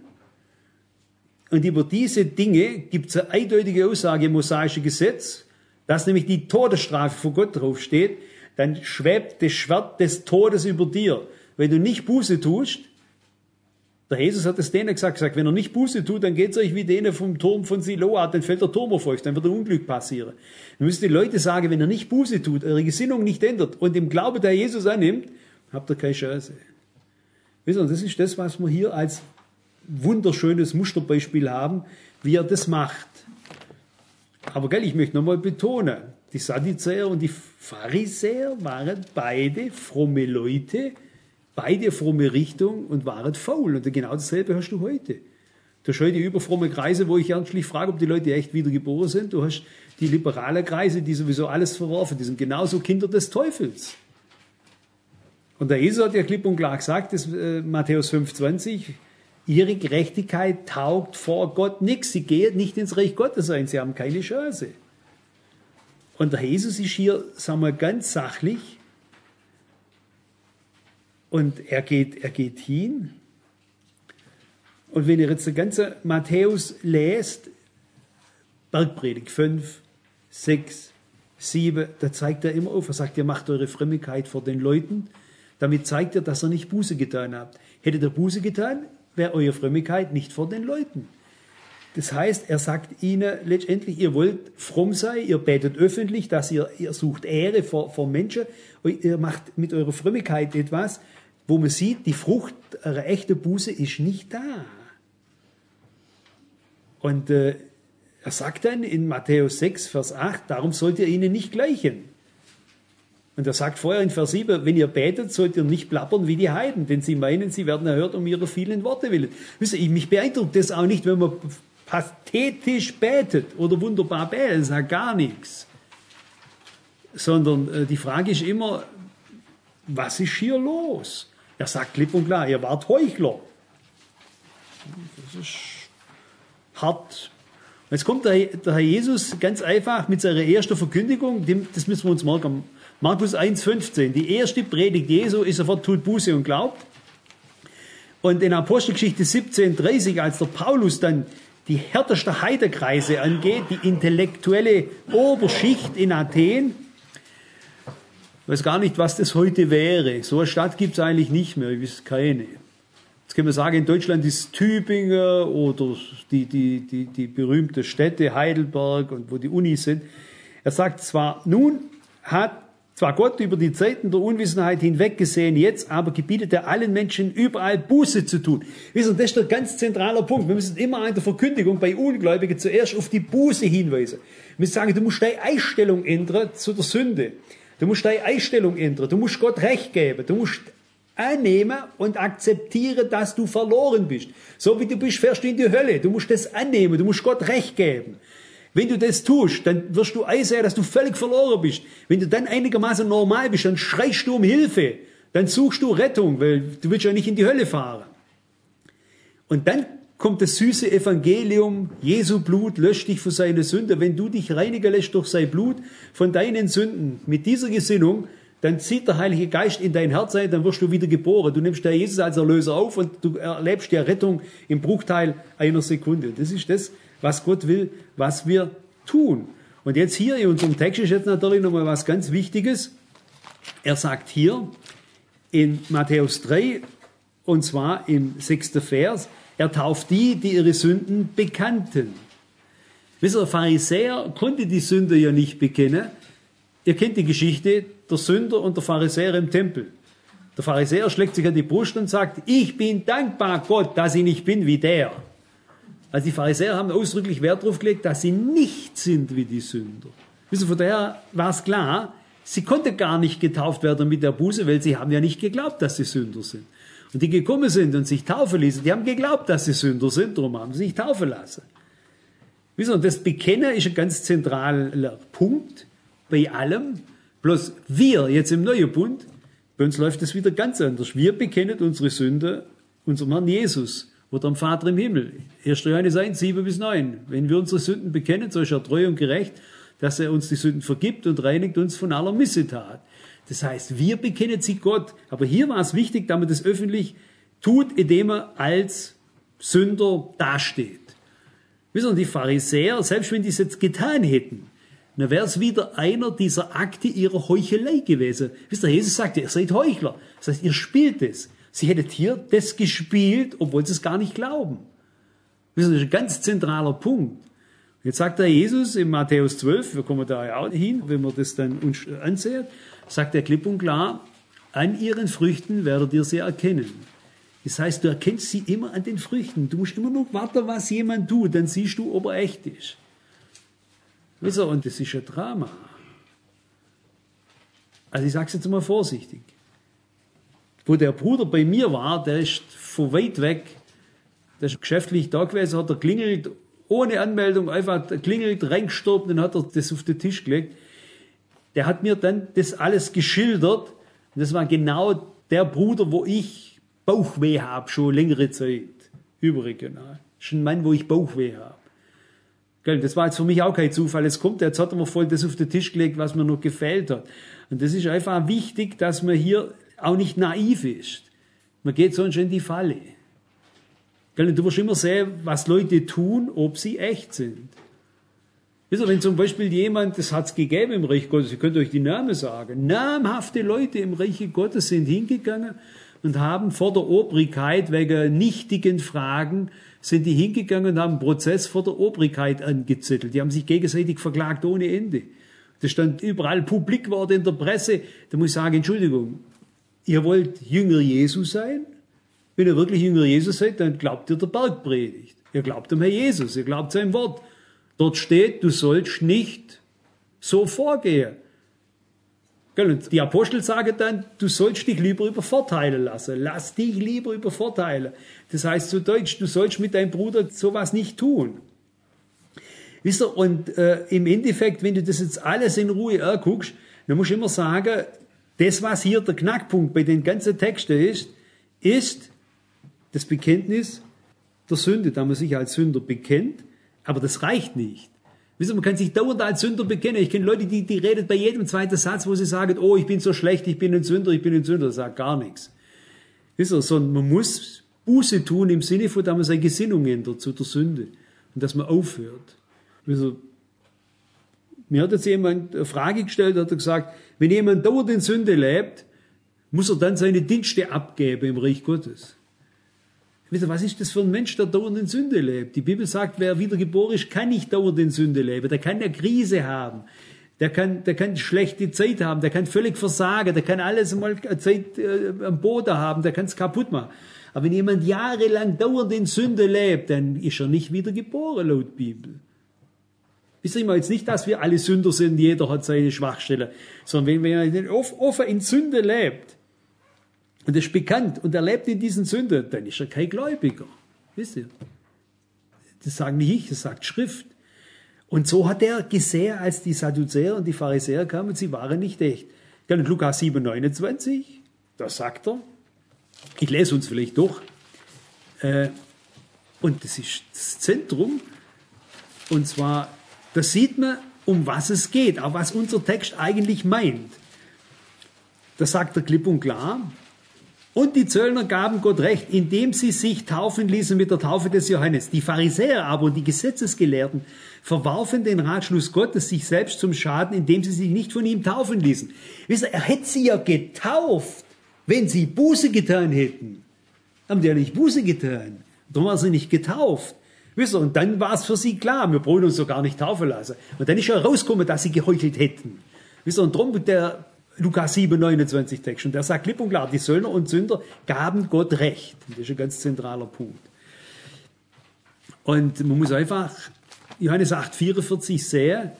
und über diese Dinge gibt es eine eindeutige Aussage im mosaischen Gesetz, dass nämlich die Todesstrafe vor Gott draufsteht, dann schwebt das Schwert des Todes über dir. Wenn du nicht Buße tust, der Jesus hat es denen gesagt, wenn er nicht Buße tut, dann geht es euch wie denen vom Turm von Siloa, dann fällt der Turm auf euch, dann wird ein Unglück passieren. Dann müssen die Leute sagen, wenn ihr nicht Buße tut, eure Gesinnung nicht ändert und im Glauben, der Jesus annimmt, habt ihr keine Chance. Wisst ihr, das ist das, was wir hier als wunderschönes Musterbeispiel haben, wie er das macht. Aber gell, ich möchte nochmal betonen, die Sadduzäer und die Pharisäer waren beide fromme Leute, beide fromme Richtung und waren faul. Und genau dasselbe hast du heute. Du hast heute überfromme Kreise, wo ich ernstlich frage, ob die Leute echt wiedergeboren sind. Du hast die liberalen Kreise, die sowieso alles verwerfen. Die sind genauso Kinder des Teufels. Und der Jesus hat ja klipp und klar gesagt, das, Matthäus 5,20, ihre Gerechtigkeit taugt vor Gott nichts. Sie gehen nicht ins Reich Gottes ein. Sie haben keine Chance. Und der Jesus ist hier, sagen wir, ganz sachlich. Und er geht hin. Und wenn ihr jetzt den ganzen Matthäus lest, Bergpredigt 5, 6, 7, da zeigt er immer auf. Er sagt, ihr macht eure Frömmigkeit vor den Leuten. Damit zeigt er, dass ihr nicht Buße getan habt. Hättet ihr Buße getan, wäre eure Frömmigkeit nicht vor den Leuten. Das heißt, er sagt ihnen letztendlich, ihr wollt fromm sein, ihr betet öffentlich, dass ihr sucht Ehre vor Menschen, und ihr macht mit eurer Frömmigkeit etwas, wo man sieht, die Frucht eurer echten Buße ist nicht da. Und er sagt dann in Matthäus 6, Vers 8, darum sollt ihr ihnen nicht gleichen. Und er sagt vorher in Vers 7, wenn ihr betet, sollt ihr nicht plappern wie die Heiden, denn sie meinen, sie werden erhört um ihre vielen Worte willen. Wisst ihr, mich beeindruckt das auch nicht, wenn man pathetisch betet oder wunderbar betet, das sagt gar nichts. Sondern die Frage ist immer, was ist hier los? Er sagt klipp und klar, ihr wart Heuchler. Das ist hart. Jetzt kommt der Herr Jesus ganz einfach mit seiner ersten Verkündigung, das müssen wir uns merken. Markus 1,15, die erste Predigt Jesu ist sofort, tut Buße und glaubt. Und in Apostelgeschichte 17,30, als der Paulus dann die härtesten Heidenkreise angeht, die intellektuelle Oberschicht in Athen, ich weiß gar nicht, was das heute wäre. So eine Stadt gibt es eigentlich nicht mehr, ich weiß keine. Jetzt können wir sagen, in Deutschland ist Tübingen oder die berühmte Städte Heidelberg und wo die Unis sind. Er sagt zwar, nun hat zwar Gott über die Zeiten der Unwissenheit hinweggesehen, jetzt aber gebietet er allen Menschen überall Buße zu tun. Wisst ihr, das ist der ganz zentrale Punkt. Wir müssen immer in der Verkündigung bei Ungläubigen zuerst auf die Buße hinweisen. Wir müssen sagen, du musst deine Einstellung ändern zu der Sünde. Du musst deine Einstellung ändern. Du musst Gott Recht geben. Du musst annehmen und akzeptieren, dass du verloren bist. So wie du bist, fährst du in die Hölle. Du musst das annehmen. Du musst Gott Recht geben. Wenn du das tust, dann wirst du einsehen, dass du völlig verloren bist. Wenn du dann einigermaßen normal bist, dann schreist du um Hilfe. Dann suchst du Rettung, weil du willst ja nicht in die Hölle fahren. Und dann kommt das süße Evangelium, Jesu Blut löscht dich von seiner Sünde. Wenn du dich reinigen lässt durch sein Blut von deinen Sünden, mit dieser Gesinnung, dann zieht der Heilige Geist in dein Herz ein, dann wirst du wieder geboren. Du nimmst der Jesus als Erlöser auf und du erlebst die Rettung im Bruchteil einer Sekunde. Das ist das, was Gott will, was wir tun. Und jetzt hier in unserem Text ist jetzt natürlich nochmal was ganz Wichtiges. Er sagt hier in Matthäus 3, und zwar im 6. Vers, er tauft die ihre Sünden bekannten. Wisst ihr, der Pharisäer konnte die Sünde ja nicht bekennen. Ihr kennt die Geschichte, der Sünder und der Pharisäer im Tempel. Der Pharisäer schlägt sich an die Brust und sagt, ich bin dankbar Gott, dass ich nicht bin wie der. Also die Pharisäer haben ausdrücklich Wert darauf gelegt, dass sie nicht sind wie die Sünder. Wisst ihr, von daher war es klar, sie konnte gar nicht getauft werden mit der Buße, weil sie haben ja nicht geglaubt, dass sie Sünder sind. Und die gekommen sind und sich taufen ließen, die haben geglaubt, dass sie Sünder sind, darum haben sie sich taufen lassen. Wisst ihr, und das Bekennen ist ein ganz zentraler Punkt bei allem. Bloß wir jetzt im neuen Bund, bei uns läuft es wieder ganz anders. Wir bekennen unsere Sünde unserem Herrn Jesus oder am Vater im Himmel. 1. Johannes 1, 7-9. Wenn wir unsere Sünden bekennen, so ist er treu und gerecht, dass er uns die Sünden vergibt und reinigt uns von aller Missetat. Das heißt, wir bekennen sie Gott. Aber hier war es wichtig, dass man das öffentlich tut, indem er als Sünder dasteht. Wisst ihr, die Pharisäer, selbst wenn die es jetzt getan hätten, dann wäre es wieder einer dieser Akte ihrer Heuchelei gewesen. Wisst ihr, Jesus sagte, ihr seid Heuchler. Das heißt, ihr spielt es. Sie hättet hier das gespielt, obwohl sie es gar nicht glauben. Wisst ihr, das ist ein ganz zentraler Punkt. Jetzt sagt der Jesus in Matthäus 12, wir kommen da ja auch hin, wenn wir das dann uns ansehen, sagt er klipp und klar, an ihren Früchten werdet ihr sie erkennen. Das heißt, du erkennst sie immer an den Früchten. Du musst immer nur warten, was jemand tut, dann siehst du, ob er echt ist. Wisst ihr, und das ist ein Drama. Also ich sage es jetzt mal vorsichtig. Wo der Bruder bei mir war, der ist von weit weg, der ist geschäftlich da gewesen, hat er klingelt, ohne Anmeldung, einfach klingelt, reingestorben, dann hat er das auf den Tisch gelegt. Der hat mir dann das alles geschildert. Und das war genau der Bruder, wo ich Bauchweh habe, schon längere Zeit. Überregional. Das ist ein Mann, wo ich Bauchweh habe. Das war jetzt für mich auch kein Zufall. Es kommt, jetzt hat er mir voll das auf den Tisch gelegt, was mir noch gefehlt hat. Und das ist einfach wichtig, dass man hier auch nicht naiv ist. Man geht sonst in die Falle. Und du wirst immer sehen, was Leute tun, ob sie echt sind. Wisst ihr, wenn zum Beispiel jemand, das hat es gegeben im Reich Gottes, ihr könnt euch die Namen sagen, namhafte Leute im Reiche Gottes sind hingegangen und haben vor der Obrigkeit wegen nichtigen Fragen sind die hingegangen und haben einen Prozess vor der Obrigkeit angezettelt. Die haben sich gegenseitig verklagt ohne Ende. Das stand überall publik worden in der Presse. Da muss ich sagen, Entschuldigung, ihr wollt Jünger Jesu sein? Wenn ihr wirklich Jünger Jesus seid, dann glaubt ihr der Bergpredigt. Ihr glaubt dem Herr Jesus, ihr glaubt sein Wort. Dort steht, du sollst nicht so vorgehen. Und die Apostel sagen dann, du sollst dich lieber übervorteilen lassen. Lass dich lieber übervorteilen. Das heißt zu Deutsch, du sollst mit deinem Bruder sowas nicht tun. Wisst ihr, und im Endeffekt, wenn du das jetzt alles in Ruhe anguckst, dann musst du immer sagen, das, was hier der Knackpunkt bei den ganzen Texten ist das Bekenntnis der Sünde, da man sich als Sünder bekennt, aber das reicht nicht. Wisst ihr, man kann sich dauernd als Sünder bekennen. Ich kenne Leute, die reden bei jedem zweiten Satz, wo sie sagen, oh, ich bin so schlecht, ich bin ein Sünder, ich bin ein Sünder. Das sagt gar nichts. Wisst ihr, sondern man muss Buße tun im Sinne von, dass man seine Gesinnung ändert zu der Sünde und dass man aufhört. Wisst ihr, mir hat jetzt jemand eine Frage gestellt, hat er gesagt, wenn jemand dauernd in Sünde lebt, muss er dann seine Dienste abgeben im Reich Gottes. Wisst ihr, was ist das für ein Mensch, der dauernd in Sünde lebt? Die Bibel sagt, wer wiedergeboren ist, kann nicht dauernd in Sünde leben. Der kann eine Krise haben. Der kann schlechte Zeit haben. Der kann völlig versagen. Der kann alles mal eine Zeit am Boden haben. Der kann es kaputt machen. Aber wenn jemand jahrelang dauernd in Sünde lebt, dann ist er nicht wiedergeboren, laut Bibel. Wisst ihr, jetzt nicht, dass wir alle Sünder sind, jeder hat seine Schwachstelle, sondern wenn er offen in Sünde lebt, und das ist bekannt, und er lebt in diesen Sünden, dann ist er kein Gläubiger. Wisst ihr? Das sagt nicht ich, das sagt Schrift. Und so hat er gesehen, als die Sadduzäer und die Pharisäer kamen, sie waren nicht echt. Dann in Lukas 7, 29, da sagt er, ich lese uns vielleicht durch, und das ist das Zentrum, und zwar, da sieht man, um was es geht, auch was unser Text eigentlich meint. Das sagt er klipp und klar. Und die Zöllner gaben Gott recht, indem sie sich taufen ließen mit der Taufe des Johannes. Die Pharisäer aber und die Gesetzesgelehrten verwarfen den Ratschluss Gottes sich selbst zum Schaden, indem sie sich nicht von ihm taufen ließen. Wisst ihr, er hätte sie ja getauft, wenn sie Buße getan hätten. Haben die ja nicht Buße getan. Darum waren sie nicht getauft. Wisst ihr, und dann war es für sie klar, wir brauchen uns so gar nicht taufen lassen. Und dann ist ja rausgekommen, dass sie geheuchelt hätten. Wisst ihr, und darum der Lukas 7, 29 Text. Und der sagt klipp und klar, die Söldner und Sünder gaben Gott recht. Das ist ein ganz zentraler Punkt. Und man muss einfach, Johannes 8, 44 sehen,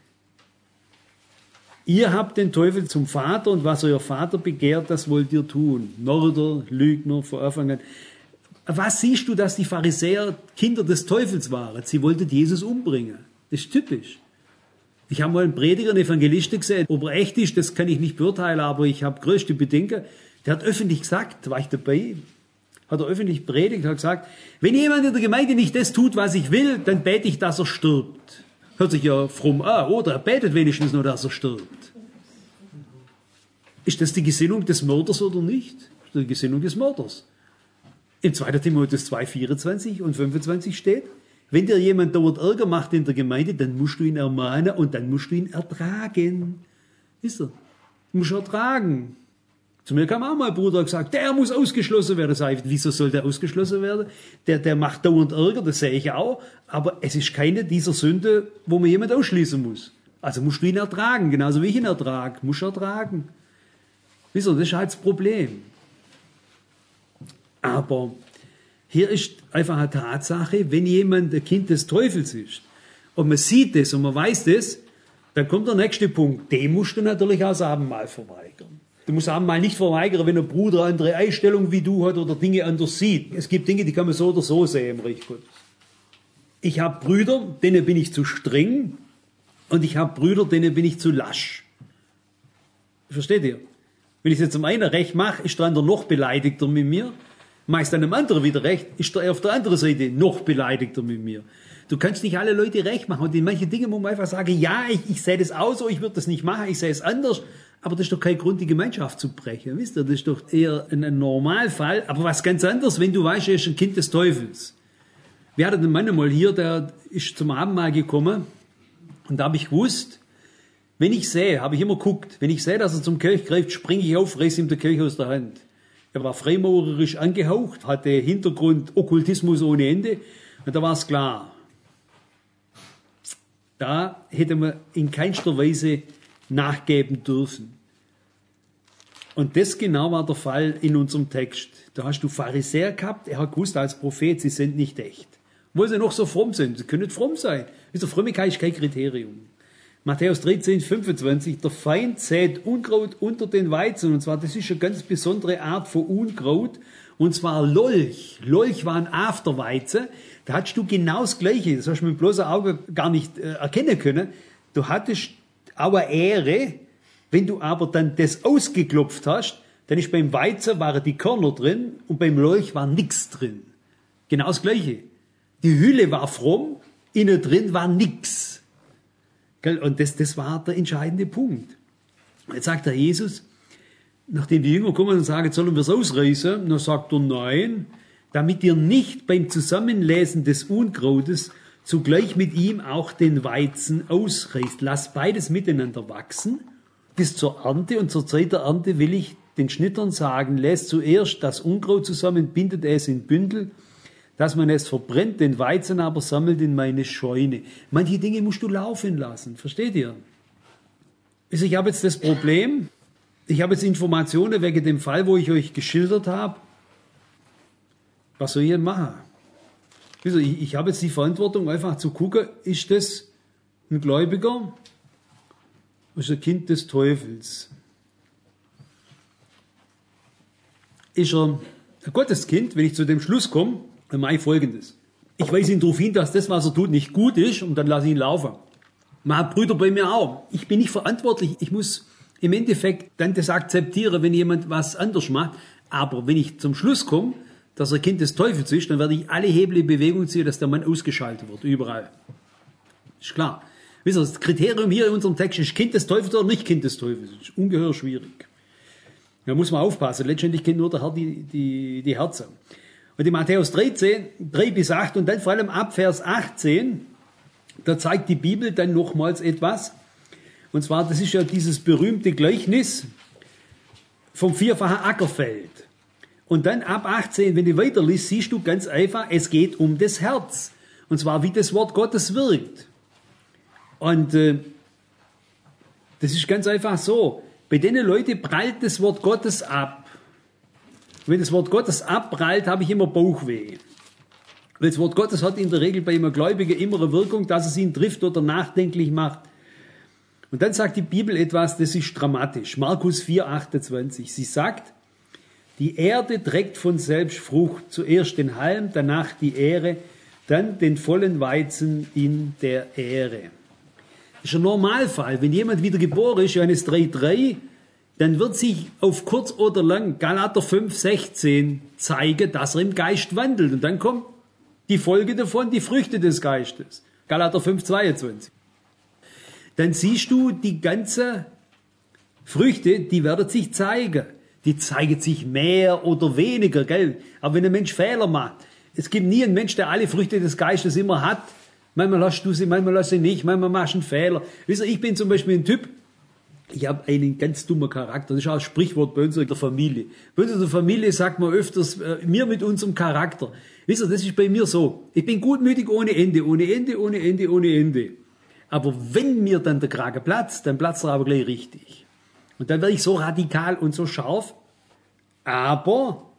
ihr habt den Teufel zum Vater und was euer Vater begehrt, das wollt ihr tun. Mörder, Lügner, von Anfang an. Was siehst du, dass die Pharisäer Kinder des Teufels waren? Sie wollten Jesus umbringen. Das ist typisch. Ich habe mal einen Prediger, einen Evangelisten gesehen. Ob er echt ist, das kann ich nicht beurteilen, aber ich habe größte Bedenken. Der hat öffentlich gesagt, da war ich dabei, hat er öffentlich predigt, hat gesagt, wenn jemand in der Gemeinde nicht das tut, was ich will, dann bete ich, dass er stirbt. Hört sich ja fromm an, oder? Er betet wenigstens nur, dass er stirbt. Ist das die Gesinnung des Mörders oder nicht? Das ist die Gesinnung des Mörders. In 2. Timotheus 2, 24 und 25 steht, wenn dir jemand dort Ärger macht in der Gemeinde, dann musst du ihn ermahnen und dann musst du ihn ertragen. Wisst ihr? Du musst ertragen. Zu mir kam auch mal ein Bruder und gesagt, der muss ausgeschlossen werden. Sag ich, wieso soll der ausgeschlossen werden? Der macht dauernd Ärger, das sehe ich auch. Aber es ist keine dieser Sünde, wo man jemand ausschließen muss. Also musst du ihn ertragen, genauso wie ich ihn ertrage. Musst du ertragen. Wisst ihr, das ist halt das Problem. Aber hier ist einfach eine Tatsache, wenn jemand ein Kind des Teufels ist und man sieht das und man weiß das, dann kommt der nächste Punkt. Den musst du natürlich auch das Abendmahl verweigern. Du musst das Abendmahl nicht verweigern, wenn ein Bruder eine andere Einstellung wie du hat oder Dinge anders sieht. Es gibt Dinge, die kann man so oder so sehen im Reich Gottes. Ich habe Brüder, denen bin ich zu streng und ich habe Brüder, denen bin ich zu lasch. Versteht ihr? Wenn ich es jetzt zum einen recht mache, ist der andere noch beleidigter mit mir. Meist einem anderen wieder recht, ist er auf der anderen Seite noch beleidigter mit mir. Du kannst nicht alle Leute recht machen. Und in manchen Dingen muss man einfach sagen, ja, ich sehe das auch so, ich würde das nicht machen, ich sehe es anders. Aber das ist doch kein Grund, die Gemeinschaft zu brechen. Wisst ihr, das ist doch eher ein Normalfall. Aber was ganz anderes, wenn du weißt, er ist ein Kind des Teufels. Wir hatten einen Mann einmal hier, der ist zum Abendmahl gekommen. Und da habe ich gewusst, wenn ich sehe, habe ich immer geguckt, wenn ich sehe, dass er zum Kelch greift, springe ich auf, reiße ihm der Kelch aus der Hand. Er war freimaurerisch angehaucht, hatte Hintergrund Okkultismus ohne Ende. Und da war es klar. Da hätte man in keinster Weise nachgeben dürfen. Und das genau war der Fall in unserem Text. Da hast du Pharisäer gehabt, er hat gewusst als Prophet, sie sind nicht echt. Obwohl sie noch so fromm sind, sie können nicht fromm sein. Frömmigkeit ist kein Kriterium. Matthäus 13, 25, der Feind sät Unkraut unter den Weizen. Und zwar, das ist eine ganz besondere Art von Unkraut. Und zwar Lolch. Lolch war ein Afterweizen. Da hattest du genau das Gleiche. Das hast du mit bloßem Auge gar nicht erkennen können. Du hattest auch eine Ähre. Wenn du aber dann das ausgeklopft hast, dann ist beim Weizen waren die Körner drin und beim Lolch war nichts drin. Genau das Gleiche. Die Hülle war fromm, innen drin war nichts. Und das war der entscheidende Punkt. Jetzt sagt der Jesus, nachdem die Jünger kommen und sagen, sollen wir es ausreißen? Dann sagt er, nein, damit ihr nicht beim Zusammenlesen des Unkrautes zugleich mit ihm auch den Weizen ausreißt. Lasst beides miteinander wachsen bis zur Ernte. Und zur Zeit der Ernte will ich den Schnittern sagen, lest zuerst das Unkraut zusammen, bindet es in Bündel, dass man es verbrennt, den Weizen aber sammelt in meine Scheune. Manche Dinge musst du laufen lassen, versteht ihr? Also ich habe jetzt das Problem, ich habe jetzt Informationen wegen dem Fall, wo ich euch geschildert habe. Was soll ich denn machen? Also ich habe jetzt die Verantwortung, einfach zu gucken, ist das ein Gläubiger? Ist ein Kind des Teufels? Ist er ein Gotteskind? Wenn ich zu dem Schluss komme, dann mache ich Folgendes. Ich weise ihn darauf hin, dass das, was er tut, nicht gut ist und dann lasse ich ihn laufen. Man hat Brüder bei mir auch. Ich bin nicht verantwortlich. Ich muss im Endeffekt dann das akzeptieren, wenn jemand was anders macht. Aber wenn ich zum Schluss komme, dass er Kind des Teufels ist, dann werde ich alle Hebel in Bewegung ziehen, dass der Mann ausgeschaltet wird. Überall. Ist klar. Wisst ihr, das Kriterium hier in unserem Text ist Kind des Teufels oder nicht Kind des Teufels. Das ist ungeheuer schwierig. Da muss man aufpassen. Letztendlich kennt nur der Herr die Herzen. Und in Matthäus 13, 3 bis 8 und dann vor allem ab Vers 18, da zeigt die Bibel dann nochmals etwas. Und zwar, das ist ja dieses berühmte Gleichnis vom vierfachen Ackerfeld. Und dann ab 18, wenn du weiterliest, siehst du ganz einfach, es geht um das Herz. Und zwar, wie das Wort Gottes wirkt. Und das ist ganz einfach so. Bei den Leuten prallt das Wort Gottes ab. Und wenn das Wort Gottes abprallt, habe ich immer Bauchweh. Weil das Wort Gottes hat in der Regel bei einem Gläubigen immer eine Wirkung, dass es ihn trifft oder nachdenklich macht. Und dann sagt die Bibel etwas, das ist dramatisch. Markus 4, 28. Sie sagt, die Erde trägt von selbst Frucht, zuerst den Halm, danach die Ähre, dann den vollen Weizen in der Ähre. Das ist ein Normalfall. Wenn jemand wieder geboren ist, Johannes 3,3, dann wird sich auf kurz oder lang Galater 5,16 zeigen, dass er im Geist wandelt. Und dann kommt die Folge davon, die Früchte des Geistes. Galater 5,22. Dann siehst du die ganzen Früchte, die werden sich zeigen. Die zeigen sich mehr oder weniger, gell? Aber wenn ein Mensch Fehler macht, es gibt nie einen Mensch, der alle Früchte des Geistes immer hat. Manchmal hast du sie, manchmal hast du sie nicht, manchmal machst du einen Fehler. Wisst ihr, ich bin zum Beispiel ein Typ, ich habe einen ganz dummen Charakter. Das ist auch ein Sprichwort bei uns in der Familie. Bei uns in der Familie sagt man öfters, wir mit unserem Charakter. Wisst ihr, das ist bei mir so. Ich bin gutmütig ohne Ende, ohne Ende, ohne Ende, ohne Ende. Aber wenn mir dann der Kragen platzt, dann platzt er aber gleich richtig. Und dann werde ich so radikal und so scharf. Aber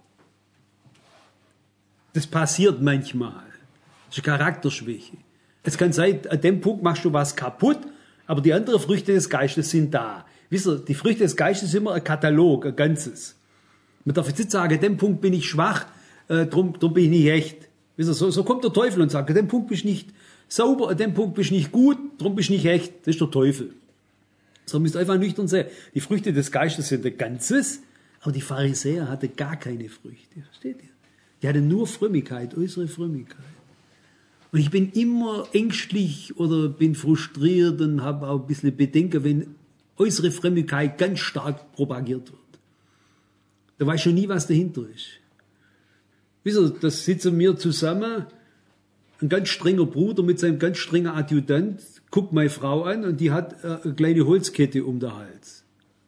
das passiert manchmal. Das ist Charakterschwäche. Es kann sein, an dem Punkt machst du was kaputt, aber die anderen Früchte des Geistes sind da. Wisst ihr, die Früchte des Geistes sind immer ein Katalog, ein Ganzes. Man darf jetzt nicht sagen, an dem Punkt bin ich schwach, drum bin ich nicht echt. Wisst ihr, so kommt der Teufel und sagt, an dem Punkt bist du nicht sauber, an dem Punkt bist du nicht gut, drum bist du nicht echt. Das ist der Teufel. So müsst ihr einfach nüchtern sehen. Die Früchte des Geistes sind ein Ganzes, aber die Pharisäer hatten gar keine Früchte. Versteht ihr? Die hatten nur Frömmigkeit, äußere Frömmigkeit. Und ich bin immer ängstlich oder bin frustriert und habe auch ein bisschen Bedenken, wenn äußere Frömmigkeit ganz stark propagiert wird. Da weiß ich schon nie, was dahinter ist. Wisst ihr, da sitzen wir zusammen, ein ganz strenger Bruder mit seinem ganz strengen Adjutant, guckt meine Frau an und die hat eine kleine Holzkette um den Hals.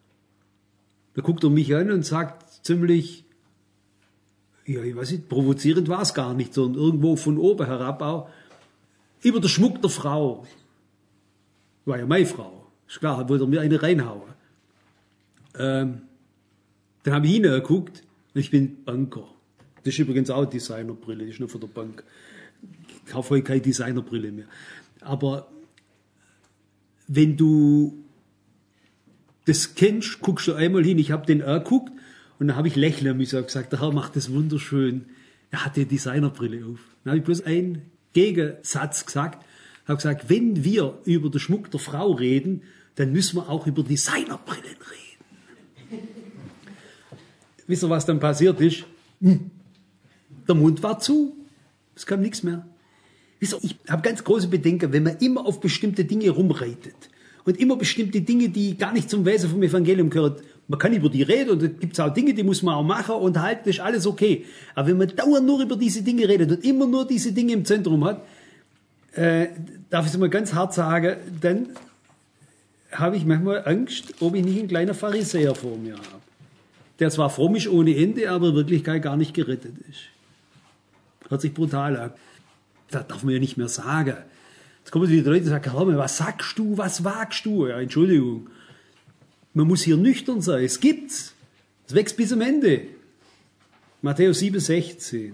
Da guckt er mich an und sagt ziemlich, ja, ich weiß nicht, provozierend war es gar nicht, sondern irgendwo von oben herab auch, über den Schmuck der Frau. War ja meine Frau. Ist klar, wollte er mir eine reinhauen. Dann habe ich hingeguckt und ich bin Banker. Das ist übrigens auch eine Designerbrille, das ist nur von der Bank. Ich kaufe heute keine Designerbrille mehr. Aber wenn du das kennst, guckst du einmal hin, ich habe den angeguckt und dann habe ich lächeln müssen und gesagt, der Herr macht das wunderschön. Er hat die Designerbrille auf. Dann habe ich bloß einen Gegensatz gesagt, habe gesagt, wenn wir über den Schmuck der Frau reden, dann müssen wir auch über Designerbrillen reden. Wisst ihr, was dann passiert ist? Der Mund war zu. Es kam nichts mehr. Wisst ihr, ich habe ganz große Bedenken, wenn man immer auf bestimmte Dinge rumreitet und immer bestimmte Dinge, die gar nicht zum Wesen vom Evangelium gehören. Man kann über die reden und da gibt es auch Dinge, die muss man auch machen und halten, das ist alles okay. Aber wenn man dauernd nur über diese Dinge redet und immer nur diese Dinge im Zentrum hat, darf ich es mal ganz hart sagen, dann habe ich manchmal Angst, ob ich nicht einen kleinen Pharisäer vor mir habe. Der zwar fromm ist ohne Ende, aber in Wirklichkeit gar nicht gerettet ist. Hört sich brutal an. Das darf man ja nicht mehr sagen. Jetzt kommen die Leute und sagen, Herr, was sagst du, was wagst du? Ja, Entschuldigung. Man muss hier nüchtern sein. Es gibt's. Es wächst bis zum Ende. Matthäus 7,16.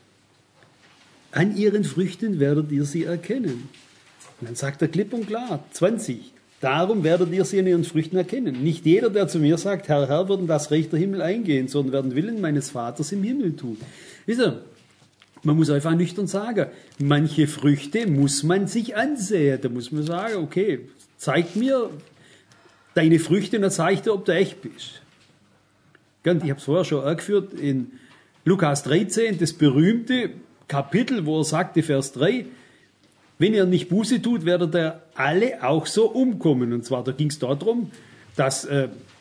An ihren Früchten werdet ihr sie erkennen. Und dann sagt er klipp und klar, 20. Darum werdet ihr sie an ihren Früchten erkennen. Nicht jeder, der zu mir sagt, Herr, Herr, wird in das Reich der Himmel eingehen, sondern werden Willen meines Vaters im Himmel tun. Wisst ihr, man muss einfach nüchtern sagen, manche Früchte muss man sich ansehen. Da muss man sagen, okay, zeig mir deine Früchte und dann zeig ich dir, ob du echt bist. Ich habe es vorher schon angeführt in Lukas 13, das berühmte Kapitel, wo er sagte, Vers 3, wenn ihr nicht Buße tut, werdet ihr alle auch so umkommen. Und zwar, da ging es darum, dass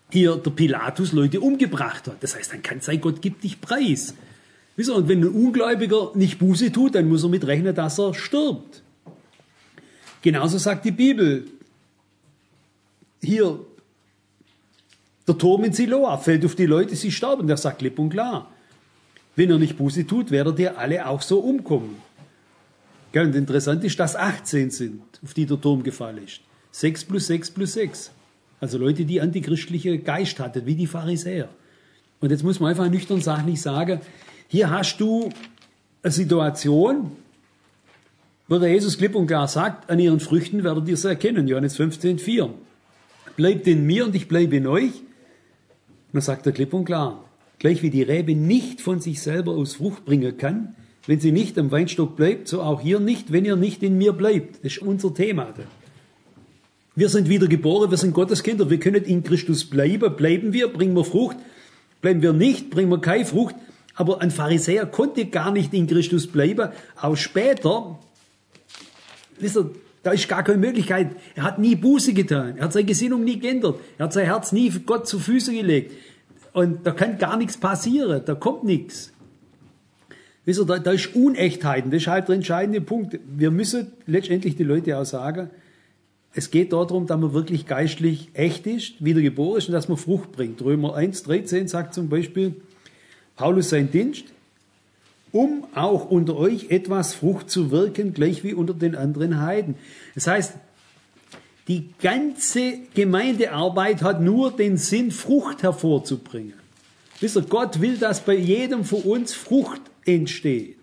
hier der Pilatus Leute umgebracht hat. Das heißt, dann kann es sein, Gott gibt dich preis. Wisst ihr, und wenn ein Ungläubiger nicht Buße tut, dann muss er mit rechnen, dass er stirbt. Genauso sagt die Bibel. Hier, der Turm in Siloa fällt auf die Leute, sie sterben. Der sagt klipp und klar. Wenn er nicht Buße tut, werdet ihr alle auch so umkommen. Und interessant ist, dass 18 sind, auf die der Turm gefallen ist. 6 plus 6 plus 6. Also Leute, die antichristliche Geist hatten, wie die Pharisäer. Und jetzt muss man einfach nüchtern sachlich sagen, hier hast du eine Situation, wo der Jesus klipp und klar sagt, an ihren Früchten werdet ihr es erkennen. Johannes 15,4. Bleibt in mir und ich bleibe in euch. Und dann sagt er klipp und klar, gleich wie die Rebe nicht von sich selber aus Frucht bringen kann, wenn sie nicht am Weinstock bleibt, so auch ihr nicht, wenn ihr nicht in mir bleibt. Das ist unser Thema. Wir sind wiedergeboren, wir sind Gottes Kinder, wir können in Christus bleiben. Bleiben wir, bringen wir Frucht. Bleiben wir nicht, bringen wir keine Frucht. Aber ein Pharisäer konnte gar nicht in Christus bleiben. Auch später, wisst ihr, da ist gar keine Möglichkeit. Er hat nie Buße getan. Er hat seine Gesinnung nie geändert. Er hat sein Herz nie Gott zu Füßen gelegt. Und da kann gar nichts passieren. Da kommt nichts. Wisst ihr, da ist Unechtheiten. Das ist halt der entscheidende Punkt. Wir müssen letztendlich die Leute auch sagen, es geht darum, dass man wirklich geistlich echt ist, wiedergeboren ist und dass man Frucht bringt. Römer 1,13 sagt zum Beispiel, Paulus sein Dienst, um auch unter euch etwas Frucht zu wirken, gleich wie unter den anderen Heiden. Das heißt, die ganze Gemeindearbeit hat nur den Sinn, Frucht hervorzubringen. Wisst ihr, Gott will, dass bei jedem von uns Frucht entsteht.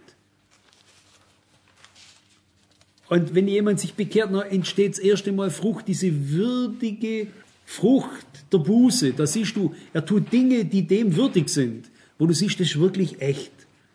Und wenn jemand sich bekehrt, dann entsteht das erste Mal Frucht, diese würdige Frucht der Buße. Da siehst du, er tut Dinge, die dem würdig sind, wo du siehst, das ist wirklich echt.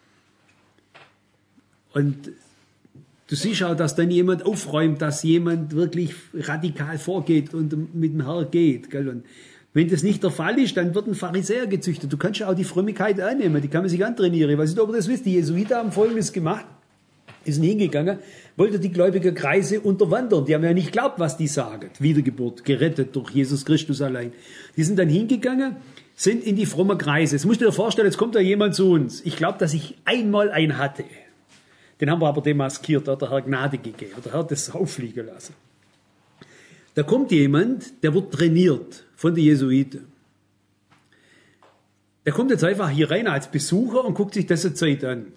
Und du siehst auch, dass dann jemand aufräumt, dass jemand wirklich radikal vorgeht und mit dem Herrn geht. Gell? Und wenn das nicht der Fall ist, dann wird ein Pharisäer gezüchtet. Du kannst ja auch die Frömmigkeit annehmen, die kann man sich antrainieren. Ich weiß nicht, ob ihr das wisst, die Jesuiten haben Folgendes gemacht. Die sind hingegangen, wollten die gläubigen Kreise unterwandern. Die haben ja nicht geglaubt, was die sagen. Wiedergeburt, gerettet durch Jesus Christus allein. Die sind dann hingegangen, sind in die frommen Kreise. Jetzt musst du dir vorstellen, jetzt kommt da jemand zu uns. Ich glaube, dass ich einmal einen hatte. Den haben wir aber demaskiert, da hat der Herr Gnade gegeben. Der Herr hat das auffliegen lassen. Da kommt jemand, der wird trainiert von den Jesuiten. Der kommt jetzt einfach hier rein als Besucher und guckt sich diese Zeit an.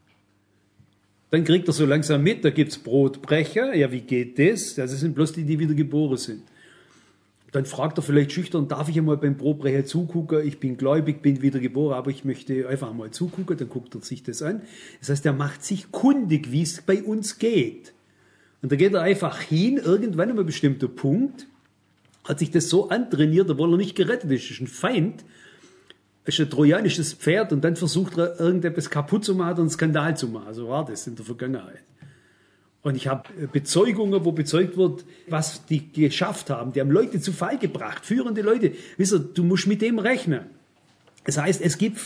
Dann kriegt er so langsam mit, da gibt's Brotbrecher. Ja, wie geht das? Das sind bloß die, die wieder geboren sind. Dann fragt er vielleicht schüchtern, darf ich einmal beim Brotbrecher zugucken? Ich bin gläubig, bin wieder geboren, aber ich möchte einfach mal zugucken. Dann guckt er sich das an. Das heißt, er macht sich kundig, wie es bei uns geht. Und da geht er einfach hin, irgendwann an einem bestimmten Punkt, hat sich das so antrainiert, obwohl er nicht gerettet ist. Das ist ein Feind. Das ist ein trojanisches Pferd und dann versucht er, irgendetwas kaputt zu machen und einen Skandal zu machen. So war das in der Vergangenheit. Und ich habe Bezeugungen, wo bezeugt wird, was die geschafft haben. Die haben Leute zu Fall gebracht, führende Leute. Wisst ihr, du musst mit dem rechnen. Das heißt, es gibt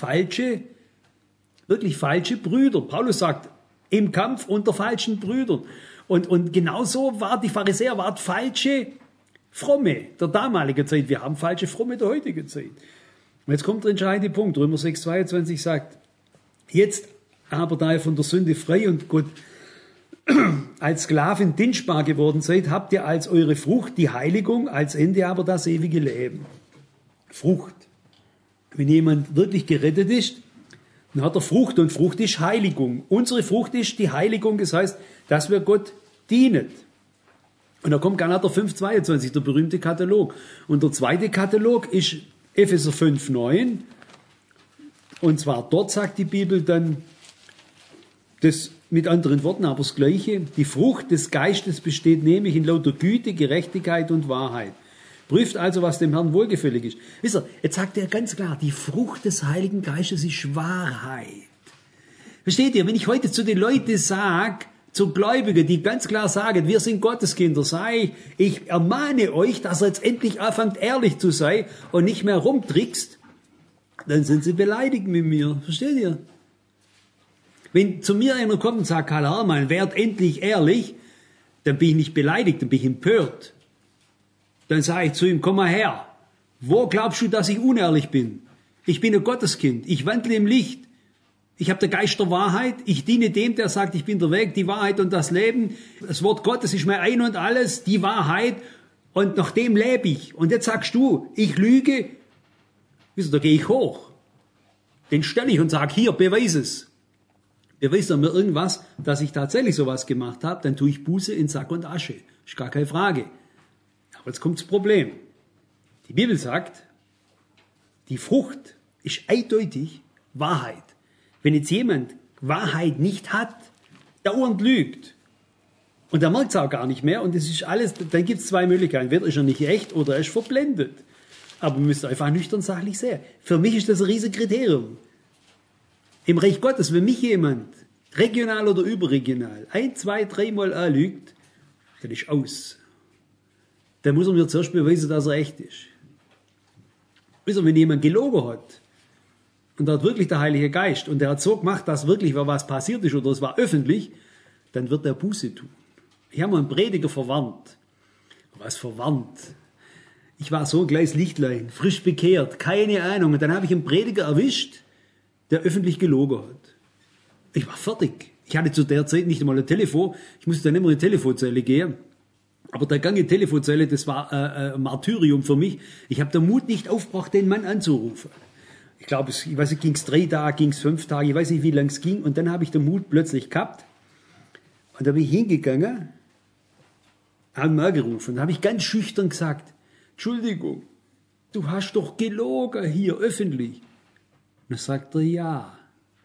wirklich falsche Brüder. Paulus sagt, im Kampf unter falschen Brüdern. Und genauso war die Pharisäer, waren falsche Fromme der damaligen Zeit. Wir haben falsche Fromme der heutigen Zeit. Und jetzt kommt der entscheidende Punkt. Römer 6,22 sagt, jetzt aber da ihr von der Sünde frei und Gott als Sklaven dienstbar geworden seid, habt ihr als eure Frucht die Heiligung, als Ende aber das ewige Leben. Frucht. Wenn jemand wirklich gerettet ist, dann hat er Frucht und Frucht ist Heiligung. Unsere Frucht ist die Heiligung, das heißt, dass wir Gott dienen. Und da kommt Galater 5,22, der berühmte Katalog. Und der zweite Katalog ist Epheser 5,9. Und zwar dort sagt die Bibel dann, das mit anderen Worten, aber das Gleiche. Die Frucht des Geistes besteht nämlich in lauter Güte, Gerechtigkeit und Wahrheit. Prüft also, was dem Herrn wohlgefällig ist. Wisst ihr, jetzt sagt er ganz klar, die Frucht des Heiligen Geistes ist Wahrheit. Versteht ihr, wenn ich heute zu den Leuten sage, zu Gläubigen, die ganz klar sagen, wir sind Gotteskinder, ich ermahne euch, dass ihr jetzt endlich anfangt, ehrlich zu sein und nicht mehr rumtrickst, dann sind sie beleidigt mit mir. Versteht ihr? Wenn zu mir einer kommt und sagt, Karl Hermann, werd endlich ehrlich, dann bin ich nicht beleidigt, dann bin ich empört. Dann sage ich zu ihm, komm mal her. Wo glaubst du, dass ich unehrlich bin? Ich bin ein Gotteskind. Ich wandle im Licht. Ich habe den Geist der Wahrheit. Ich diene dem, der sagt, ich bin der Weg, die Wahrheit und das Leben. Das Wort Gottes ist mein Ein und Alles, die Wahrheit. Und nach dem lebe ich. Und jetzt sagst du, ich lüge. Wisst ihr, da gehe ich hoch. Den stelle ich und sage, hier, beweis es. Beweist er mir irgendwas, dass ich tatsächlich sowas gemacht habe, dann tue ich Buße in Sack und Asche. Ist gar keine Frage. Aber jetzt kommt das Problem. Die Bibel sagt, die Frucht ist eindeutig Wahrheit. Wenn jetzt jemand Wahrheit nicht hat, dauernd lügt, und er merkt es auch gar nicht mehr, und das ist alles, dann gibt es zwei Möglichkeiten. Entweder ist er nicht echt oder er ist verblendet. Aber man müsste einfach nüchtern sachlich sehen. Für mich ist das ein riesiges Kriterium. Im Reich Gottes, wenn mich jemand, regional oder überregional, 1, 2, 3 Mal anlügt, dann ist aus. Dann muss er mir zuerst beweisen, dass er echt ist. Wisst ihr, wenn jemand gelogen hat, und da hat wirklich der Heilige Geist, und der hat so gemacht, dass wirklich was passiert ist, oder es war öffentlich, dann wird er Buße tun. Ich habe mal einen Prediger verwandt. Was verwandt? Ich war so ein kleines Lichtlein, frisch bekehrt, keine Ahnung. Und dann habe ich einen Prediger erwischt, der öffentlich gelogen hat. Ich war fertig. Ich hatte zu der Zeit nicht einmal ein Telefon. Ich musste dann immer in die Telefonzelle gehen. Aber der Gang in die Telefonzelle, das war ein Martyrium für mich. Ich habe den Mut nicht aufgebracht, den Mann anzurufen. Ich glaube, ich weiß nicht, ging es 3 Tage, ging es 5 Tage, ich weiß nicht, wie lange es ging. Und dann habe ich den Mut plötzlich gehabt. Und da bin ich hingegangen, habe ihn angerufen. Und da habe ich ganz schüchtern gesagt, Entschuldigung, du hast doch gelogen hier öffentlich. Und dann sagt er, ja,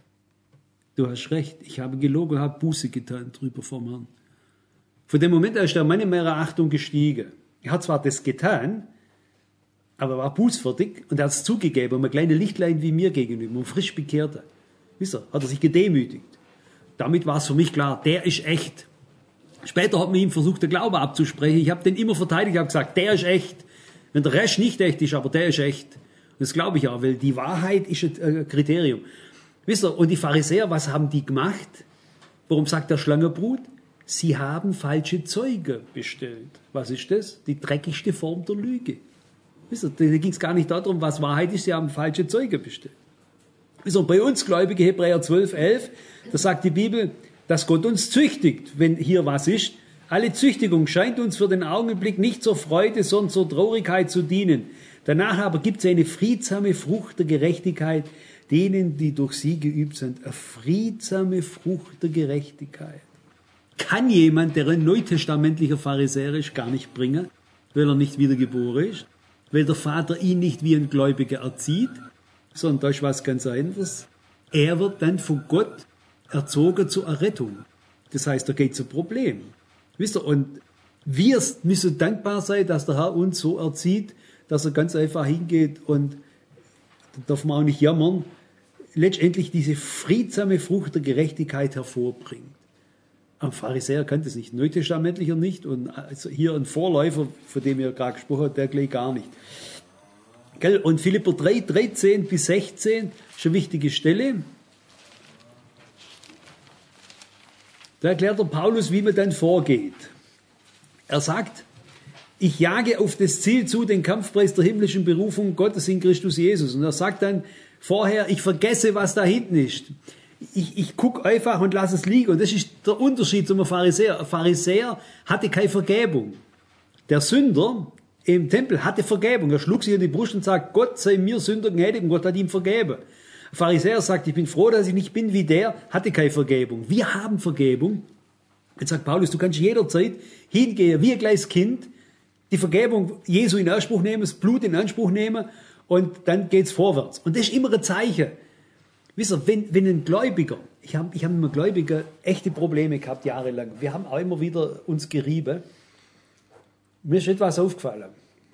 du hast recht, ich habe gelogen, habe Buße getan drüber vom Herrn. Von dem Moment an ist der Mann in meiner Achtung gestiegen. Er hat zwar das getan, aber er war bußfertig und er hat es zugegeben, ein kleines Lichtlein wie mir gegenüber, ein frisch Bekehrter. Wisst ihr, hat er sich gedemütigt. Damit war es für mich klar, der ist echt. Später hat man ihm versucht, den Glauben abzusprechen. Ich habe den immer verteidigt, ich habe gesagt, der ist echt. Wenn der Rest nicht echt ist, aber der ist echt. Und das glaube ich auch, weil die Wahrheit ist ein Kriterium. Wisst ihr, und die Pharisäer, was haben die gemacht? Warum sagt der Schlangenbrut? Sie haben falsche Zeugen bestellt. Was ist das? Die dreckigste Form der Lüge. Wisst ihr, da ging es gar nicht darum, was Wahrheit ist, sie haben falsche Zeugen bestellt. Wisst ihr, bei uns Gläubige, Hebräer 12, 11, da sagt die Bibel, dass Gott uns züchtigt, wenn hier was ist. Alle Züchtigung scheint uns für den Augenblick nicht zur Freude, sondern zur Traurigkeit zu dienen. Danach aber gibt es eine friedsame Frucht der Gerechtigkeit, denen, die durch sie geübt sind. Eine friedsame Frucht der Gerechtigkeit. Kann jemand, der ein neutestamentlicher Pharisäer ist, gar nicht bringen, weil er nicht wiedergeboren ist, weil der Vater ihn nicht wie ein Gläubiger erzieht, sondern da ist was ganz anderes. Er wird dann von Gott erzogen zur Errettung. Das heißt, da geht es um ein Problem. Wisst ihr, und wir müssen dankbar sein, dass der Herr uns so erzieht, dass er ganz einfach hingeht und da darf man auch nicht jammern, letztendlich diese friedsame Frucht der Gerechtigkeit hervorbringt. Ein Pharisäer kann das nicht, neutestamentlicher nicht und also hier ein Vorläufer, von dem ihr gerade gesprochen habt, der gleich gar nicht. Gell? Und Philipper 3, 13 bis 16 ist eine wichtige Stelle. Da erklärt der Paulus, wie man dann vorgeht. Er sagt, ich jage auf das Ziel zu, den Kampfpreis der himmlischen Berufung Gottes in Christus Jesus. Und er sagt dann vorher, ich vergesse, was da hinten ist. Ich gucke einfach und lasse es liegen. Und das ist der Unterschied zum Pharisäer. Ein Pharisäer hatte keine Vergebung. Der Sünder im Tempel hatte Vergebung. Er schlug sich in die Brust und sagt, Gott sei mir Sünder gnädig, und Gott hat ihm vergeben. Ein Pharisäer sagt, ich bin froh, dass ich nicht bin wie der, hatte keine Vergebung. Wir haben Vergebung. Jetzt sagt Paulus, du kannst jederzeit hingehen, wie ein kleines Kind, die Vergebung Jesu in Anspruch nehmen, das Blut in Anspruch nehmen und dann geht's vorwärts. Und das ist immer ein Zeichen. Wisst ihr, wenn ein Gläubiger, ich hab mit einem Gläubiger echte Probleme gehabt, jahrelang. Wir haben auch immer wieder uns gerieben. Mir ist etwas aufgefallen.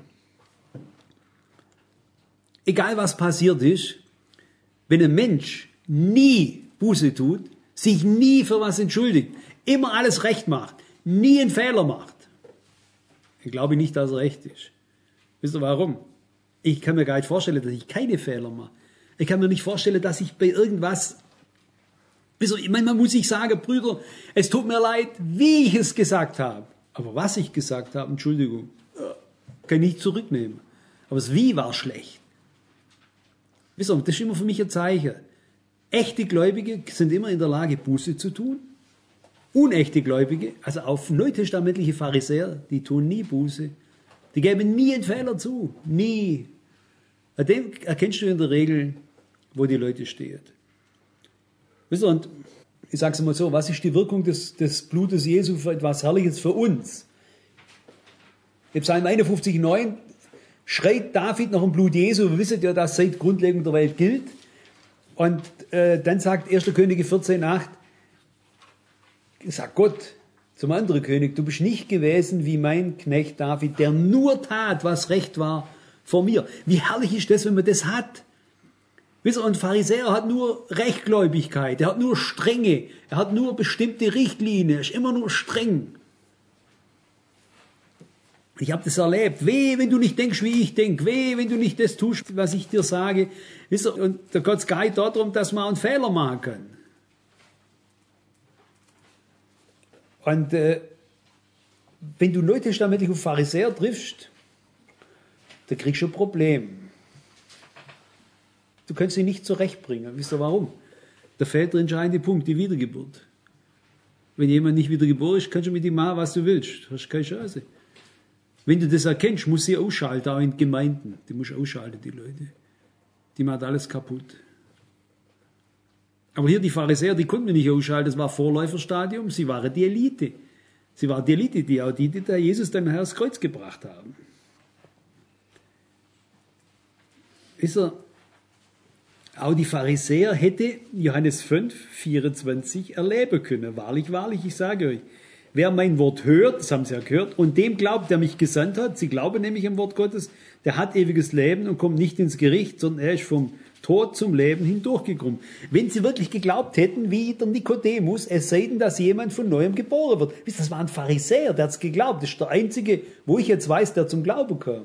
Egal was passiert ist, wenn ein Mensch nie Buße tut, sich nie für was entschuldigt, immer alles recht macht, nie einen Fehler macht, ich glaube nicht, dass er echt ist. Wisst ihr warum? Ich kann mir gar nicht vorstellen, dass ich keine Fehler mache. Ich kann mir nicht vorstellen, dass ich bei irgendwas, manchmal muss ich sagen, Brüder, es tut mir leid, wie ich es gesagt habe. Aber was ich gesagt habe, Entschuldigung, kann ich nicht zurücknehmen. Aber das Wie war schlecht. Wisst ihr, das ist immer für mich ein Zeichen. Echte Gläubige sind immer in der Lage, Buße zu tun. Unechte Gläubige, also auf neutestamentliche Pharisäer, die tun nie Buße. Die geben nie einen Fehler zu. Nie. An dem erkennst du in der Regel, wo die Leute stehen. Wisst ihr, und ich sage es mal so, was ist die Wirkung des Blutes Jesu für etwas Herrliches für uns? Im Psalm 51,9 schreit David nach dem Blut Jesu. Wir wissen ja, dass seit Grundlegung der Welt gilt. Und dann sagt 1. Könige 14,8, sagt Gott zum anderen König, du bist nicht gewesen wie mein Knecht David, der nur tat, was recht war vor mir. Wie herrlich ist das, wenn man das hat? Wisst ihr, ein Pharisäer hat nur Rechtgläubigkeit, er hat nur Strenge, er hat nur bestimmte Richtlinien, er ist immer nur streng. Ich habe das erlebt. Weh, wenn du nicht denkst, wie ich denke. Weh, wenn du nicht das tust, was ich dir sage. Wisst ihr, und da geht es gar nicht darum, dass man einen Fehler machen kann. Und wenn du neutestamentlich auf Pharisäer triffst, dann kriegst du ein Problem. Du kannst sie nicht zurechtbringen. Wisst ihr warum? Da fehlt der entscheidende Punkt, die Wiedergeburt. Wenn jemand nicht wiedergeboren ist, kannst du mit ihm machen, was du willst. Du hast keine Chance. Wenn du das erkennst, musst du sie ausschalten, auch in Gemeinden. Die musst du ausschalten, die Leute. Die machen alles kaputt. Aber hier die Pharisäer, die konnten wir nicht ausschalten, das war Vorläuferstadium, sie waren die Elite. Sie waren die Elite, die da Jesus dann nachher aufs Kreuz gebracht haben. Ist er, auch die Pharisäer hätte Johannes 5, 24 erleben können. Wahrlich, wahrlich, ich sage euch, wer mein Wort hört, das haben sie ja gehört, und dem glaubt, der mich gesandt hat, sie glauben nämlich am Wort Gottes, der hat ewiges Leben und kommt nicht ins Gericht, sondern er ist vom Tod zum Leben hindurchgekommen. Wenn sie wirklich geglaubt hätten, wie der Nikodemus, es sei denn, dass jemand von Neuem geboren wird. Wisst ihr, das war ein Pharisäer, der hat es geglaubt. Das ist der einzige, wo ich jetzt weiß, der zum Glauben kam.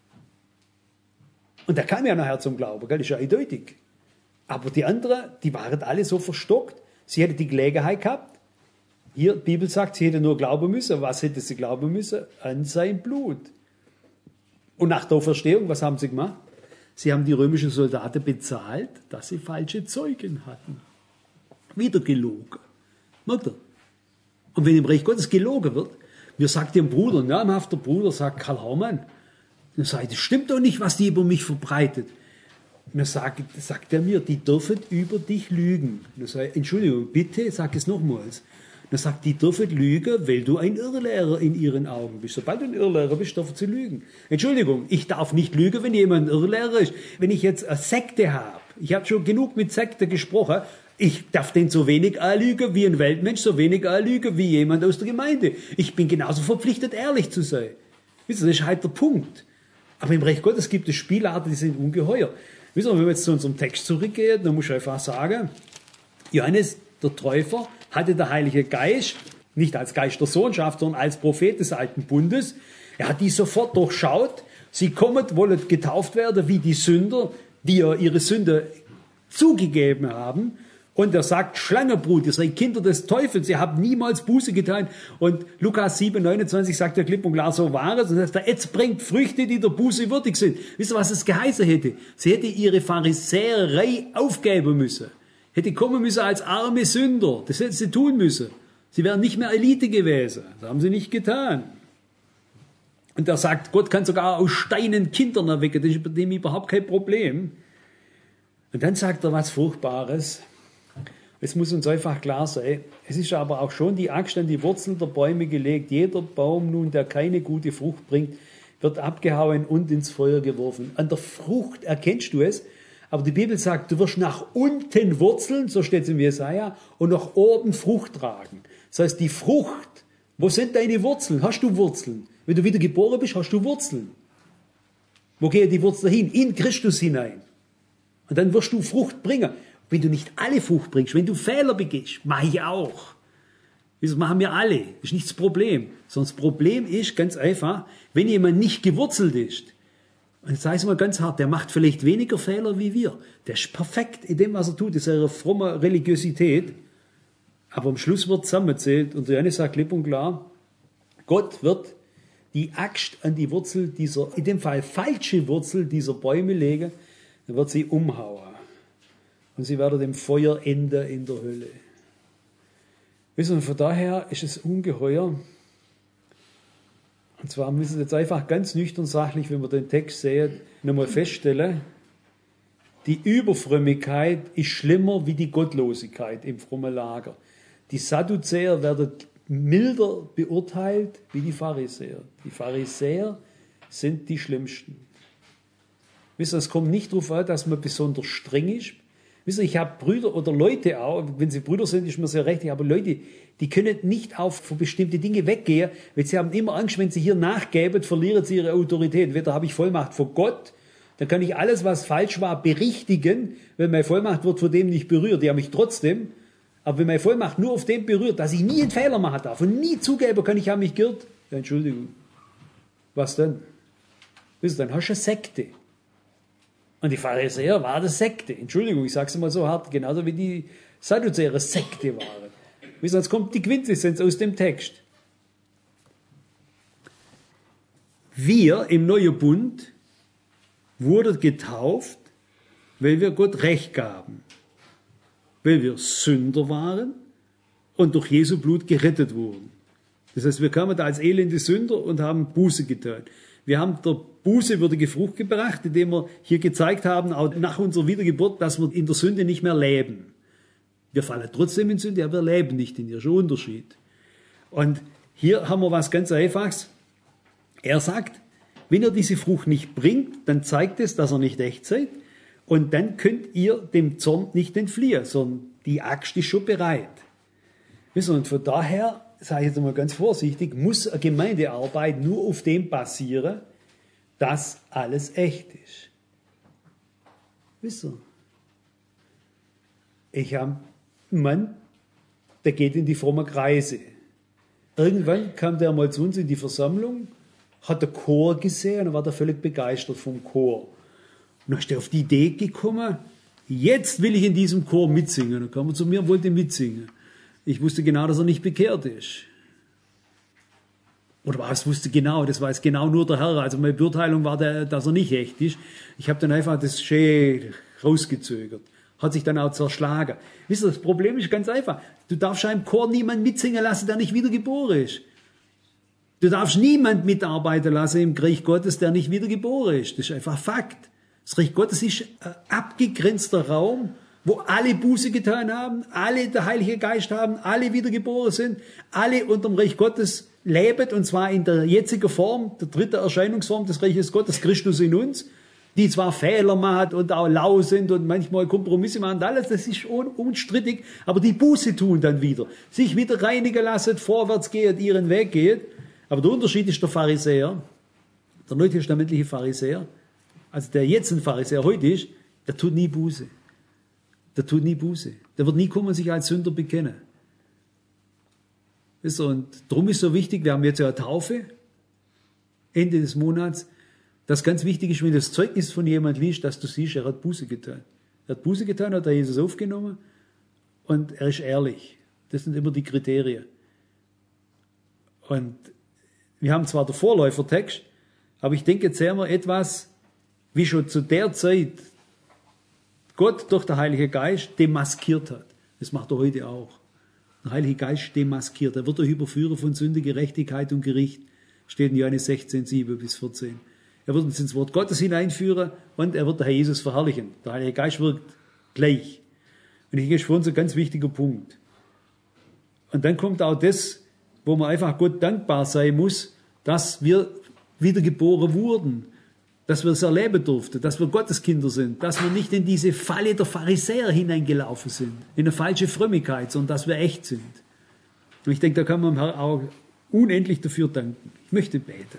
Und der kam ja nachher zum Glauben, gell? Das ist ja eindeutig. Aber die anderen, die waren alle so verstockt. Sie hätten die Gelegenheit gehabt. Hier, die Bibel sagt, sie hätte nur glauben müssen. Was hätte sie glauben müssen? An sein Blut. Und nach der Auferstehung, was haben sie gemacht? Sie haben die römischen Soldaten bezahlt, dass sie falsche Zeugen hatten. Wieder gelogen. Merkt ihr? Und wenn im Reich Gottes gelogen wird, mir sagt ein Bruder, ein namhafter Bruder, sagt Karl Haumann, dann sage ich, das stimmt doch nicht, was die über mich verbreitet. Mir sagt er mir, die dürfen über dich lügen. Dann sage ich, Entschuldigung, bitte, sag es nochmals. Dann sagt, die dürfen lügen, weil du ein Irrlehrer in ihren Augen bist. Sobald du ein Irrlehrer bist, dürfen sie lügen. Entschuldigung, ich darf nicht lügen, wenn jemand ein Irrlehrer ist. Wenn ich jetzt eine Sekte habe, ich habe schon genug mit Sekte gesprochen, ich darf den so wenig anlügen wie ein Weltmensch, so wenig anlügen wie jemand aus der Gemeinde. Ich bin genauso verpflichtet, ehrlich zu sein. Wisst ihr, das ist halt der Punkt. Aber im Reich Gottes gibt es Spielarten, die sind ungeheuer. Wisst ihr, wenn wir jetzt zu unserem Text zurückgehen, dann muss ich einfach sagen, Johannes, der Täufer, hatte der Heilige Geist, nicht als Geist der Sohnschaft, sondern als Prophet des Alten Bundes. Er hat die sofort durchschaut. Sie kommen, wollen getauft werden wie die Sünder, die ja ihre Sünde zugegeben haben. Und er sagt, Schlangenbrut, ihr seid Kinder des Teufels, ihr habt niemals Buße getan. Und Lukas 7, 29 sagt der klipp und klar, so war es. Und das heißt, jetzt bringt Früchte, die der Buße würdig sind. Wisst ihr, was es geheißen hätte? Sie hätte ihre Pharisäerei aufgeben müssen. Hätte kommen müssen als arme Sünder. Das hätte sie tun müssen. Sie wären nicht mehr Elite gewesen. Das haben sie nicht getan. Und er sagt, Gott kann sogar aus Steinen Kindern erwecken. Das ist bei dem überhaupt kein Problem. Und dann sagt er was Furchtbares. Es muss uns einfach klar sein. Es ist aber auch schon die Axt an die Wurzeln der Bäume gelegt. Jeder Baum nun, der keine gute Frucht bringt, wird abgehauen und ins Feuer geworfen. An der Frucht erkennst du es. Aber die Bibel sagt, du wirst nach unten wurzeln, so steht es in Jesaja, und nach oben Frucht tragen. Das heißt, die Frucht, wo sind deine Wurzeln? Hast du Wurzeln? Wenn du wieder geboren bist, hast du Wurzeln. Wo gehen die Wurzeln hin? In Christus hinein. Und dann wirst du Frucht bringen. Wenn du nicht alle Frucht bringst, wenn du Fehler begehst, mache ich auch. Das machen wir alle. Das ist nicht das Problem. Sondern das Problem ist ganz einfach, wenn jemand nicht gewurzelt ist, und jetzt sage ich es mal ganz hart, der macht vielleicht weniger Fehler wie wir. Der ist perfekt in dem, was er tut. Das ist eine fromme Religiosität. Aber am Schluss wird zusammengezählt. Und der Johannes sagt klipp und klar, Gott wird die Axt an die Wurzel dieser, in dem Fall falsche Wurzel dieser Bäume legen, dann wird sie umhauen. Und sie werden dem Feuer enden in der Hölle. Wissen Sie, von daher ist es ungeheuer. Und zwar müssen Sie jetzt einfach ganz nüchtern sachlich, wenn wir den Text sehen, nochmal feststellen, die Überfrömmigkeit ist schlimmer wie die Gottlosigkeit im frommen Lager. Die Sadduzäer werden milder beurteilt wie die Pharisäer. Die Pharisäer sind die Schlimmsten. Wissen Sie, es kommt nicht darauf an, dass man besonders streng ist. Wissen Sie, ich habe Brüder oder Leute auch, wenn sie Brüder sind, ist mir sehr recht, aber Leute, die können nicht auf bestimmte Dinge weggehen, weil sie haben immer Angst, wenn sie hier nachgeben, verlieren sie ihre Autorität. Entweder habe ich Vollmacht vor Gott, dann kann ich alles, was falsch war, berichtigen, wenn meine Vollmacht wird von dem nicht berührt. Die haben mich trotzdem, aber wenn meine Vollmacht nur auf dem berührt, dass ich nie einen Fehler machen darf und nie zugeben kann, ich habe mich geirrt, ja, Entschuldigung. Was denn? Wissen Sie, dann hast du eine Sekte. Und die Pharisäer waren eine Sekte. Entschuldigung, ich sage es mal so hart, genauso wie die Sadduzäer eine Sekte waren. Wissen Sie, jetzt kommt die Quintessenz aus dem Text. Wir im Neuen Bund wurden getauft, weil wir Gott Recht gaben. Weil wir Sünder waren und durch Jesu Blut gerettet wurden. Das heißt, wir kamen da als elende Sünder und haben Buße getan. Wir haben der Buße würdige Frucht gebracht, indem wir hier gezeigt haben, auch nach unserer Wiedergeburt, dass wir in der Sünde nicht mehr leben. Wir fallen trotzdem in Sünde, aber wir leben nicht in ihr. Schon ein Unterschied. Und hier haben wir was ganz Einfaches. Er sagt, wenn ihr diese Frucht nicht bringt, dann zeigt es, dass ihr nicht echt seid. Und dann könnt ihr dem Zorn nicht entfliehen, sondern die Axt ist schon bereit. Und von daher, sage ich jetzt mal ganz vorsichtig, muss eine Gemeindearbeit nur auf dem basieren, dass alles echt ist. Wisst ihr? Ich habe einen Mann, der geht in die frommen Kreise. Irgendwann kam der mal zu uns in die Versammlung, hat den Chor gesehen und war da völlig begeistert vom Chor. Und dann ist er auf die Idee gekommen, jetzt will ich in diesem Chor mitsingen. Dann kam er zu mir und wollte mitsingen. Ich wusste genau, dass er nicht bekehrt ist. Oder was wusste genau, das weiß genau nur der Herr. Also meine Beurteilung war, dass er nicht echt ist. Ich habe dann einfach das schön rausgezögert. Hat sich dann auch zerschlagen. Wisst ihr, das Problem ist ganz einfach. Du darfst im Chor niemanden mitsingen lassen, der nicht wiedergeboren ist. Du darfst niemanden mitarbeiten lassen im Reich Gottes, der nicht wiedergeboren ist. Das ist einfach Fakt. Das Reich Gottes ist ein abgegrenzter Raum, wo alle Buße getan haben, alle der Heilige Geist haben, alle wiedergeboren sind, alle unterm Reich Gottes leben, und zwar in der jetzigen Form, der dritten Erscheinungsform des Reiches Gottes, Christus in uns, die zwar Fehler macht und auch lau sind und manchmal Kompromisse machen und alles, das ist unstrittig, aber die Buße tun dann wieder, sich wieder reinigen lassen, vorwärts gehen, ihren Weg gehen. Aber der Unterschied ist der Pharisäer, der neutestamentliche Pharisäer, also der jetzt ein Pharisäer heute ist, der tut nie Buße. Der tut nie Buße. Der wird nie kommen und sich als Sünder bekennen. Und darum ist so wichtig, wir haben jetzt ja eine Taufe, Ende des Monats, das ganz wichtig ist, wenn du das Zeugnis von jemand liest, dass du siehst, er hat Buße getan. Er hat Buße getan, hat er Jesus aufgenommen und er ist ehrlich. Das sind immer die Kriterien. Und wir haben zwar den Vorläufertext, aber ich denke, jetzt sehen wir etwas, wie schon zu der Zeit Gott durch den Heiligen Geist demaskiert hat. Das macht er heute auch. Der Heilige Geist demaskiert. Er wird euch überführen von Sünde, Gerechtigkeit und Gericht. Steht in Johannes 16, 7 bis 14. Er wird uns ins Wort Gottes hineinführen und er wird den Herr Jesus verherrlichen. Der Heilige Geist wirkt gleich. Und ich denke, das ist für uns ein ganz wichtiger Punkt. Und dann kommt auch das, wo man einfach Gott dankbar sein muss, dass wir wiedergeboren wurden, dass wir es erleben durften, dass wir Gottes Kinder sind, dass wir nicht in diese Falle der Pharisäer hineingelaufen sind, in eine falsche Frömmigkeit, sondern dass wir echt sind. Und ich denke, da kann man Herrn auch unendlich dafür danken. Ich möchte beten.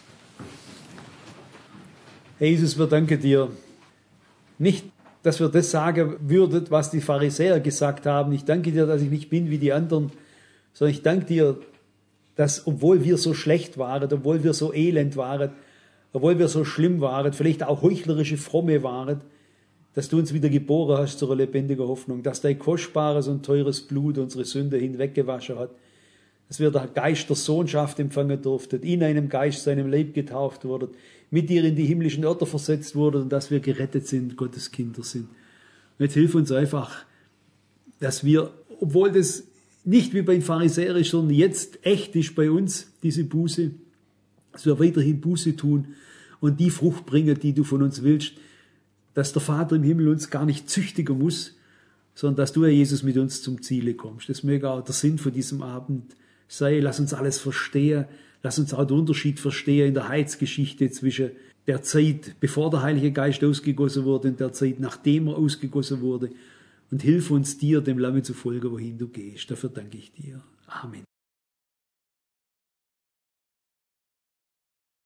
Herr Jesus, wir danken dir. Nicht, dass wir das sagen würden, was die Pharisäer gesagt haben. Ich danke dir, dass ich nicht bin wie die anderen, sondern ich danke dir, dass, obwohl wir so schlecht waren, obwohl wir so elend waren, obwohl wir so schlimm waren, vielleicht auch heuchlerische Fromme waren, dass du uns wieder geboren hast zu einer lebendigen Hoffnung, dass dein kostbares und teures Blut unsere Sünde hinweggewaschen hat, dass wir der Geist der Sohnschaft empfangen durften, in einem Geist seinem Leib getauft wurden, mit dir in die himmlischen Örter versetzt wurden und dass wir gerettet sind, Gottes Kinder sind. Und jetzt hilf uns einfach, dass wir, obwohl das nicht wie beim Pharisäer ist, sondern jetzt echt ist bei uns, diese Buße, dass wir weiterhin Buße tun und die Frucht bringen, die du von uns willst, dass der Vater im Himmel uns gar nicht züchtigen muss, sondern dass du, Herr Jesus, mit uns zum Ziele kommst. Das möge auch der Sinn von diesem Abend sei. Lass uns alles verstehen. Lass uns auch den Unterschied verstehen in der Heilsgeschichte zwischen der Zeit, bevor der Heilige Geist ausgegossen wurde, und der Zeit, nachdem er ausgegossen wurde. Und hilf uns, dir, dem Lamm zu folgen, wohin du gehst. Dafür danke ich dir. Amen.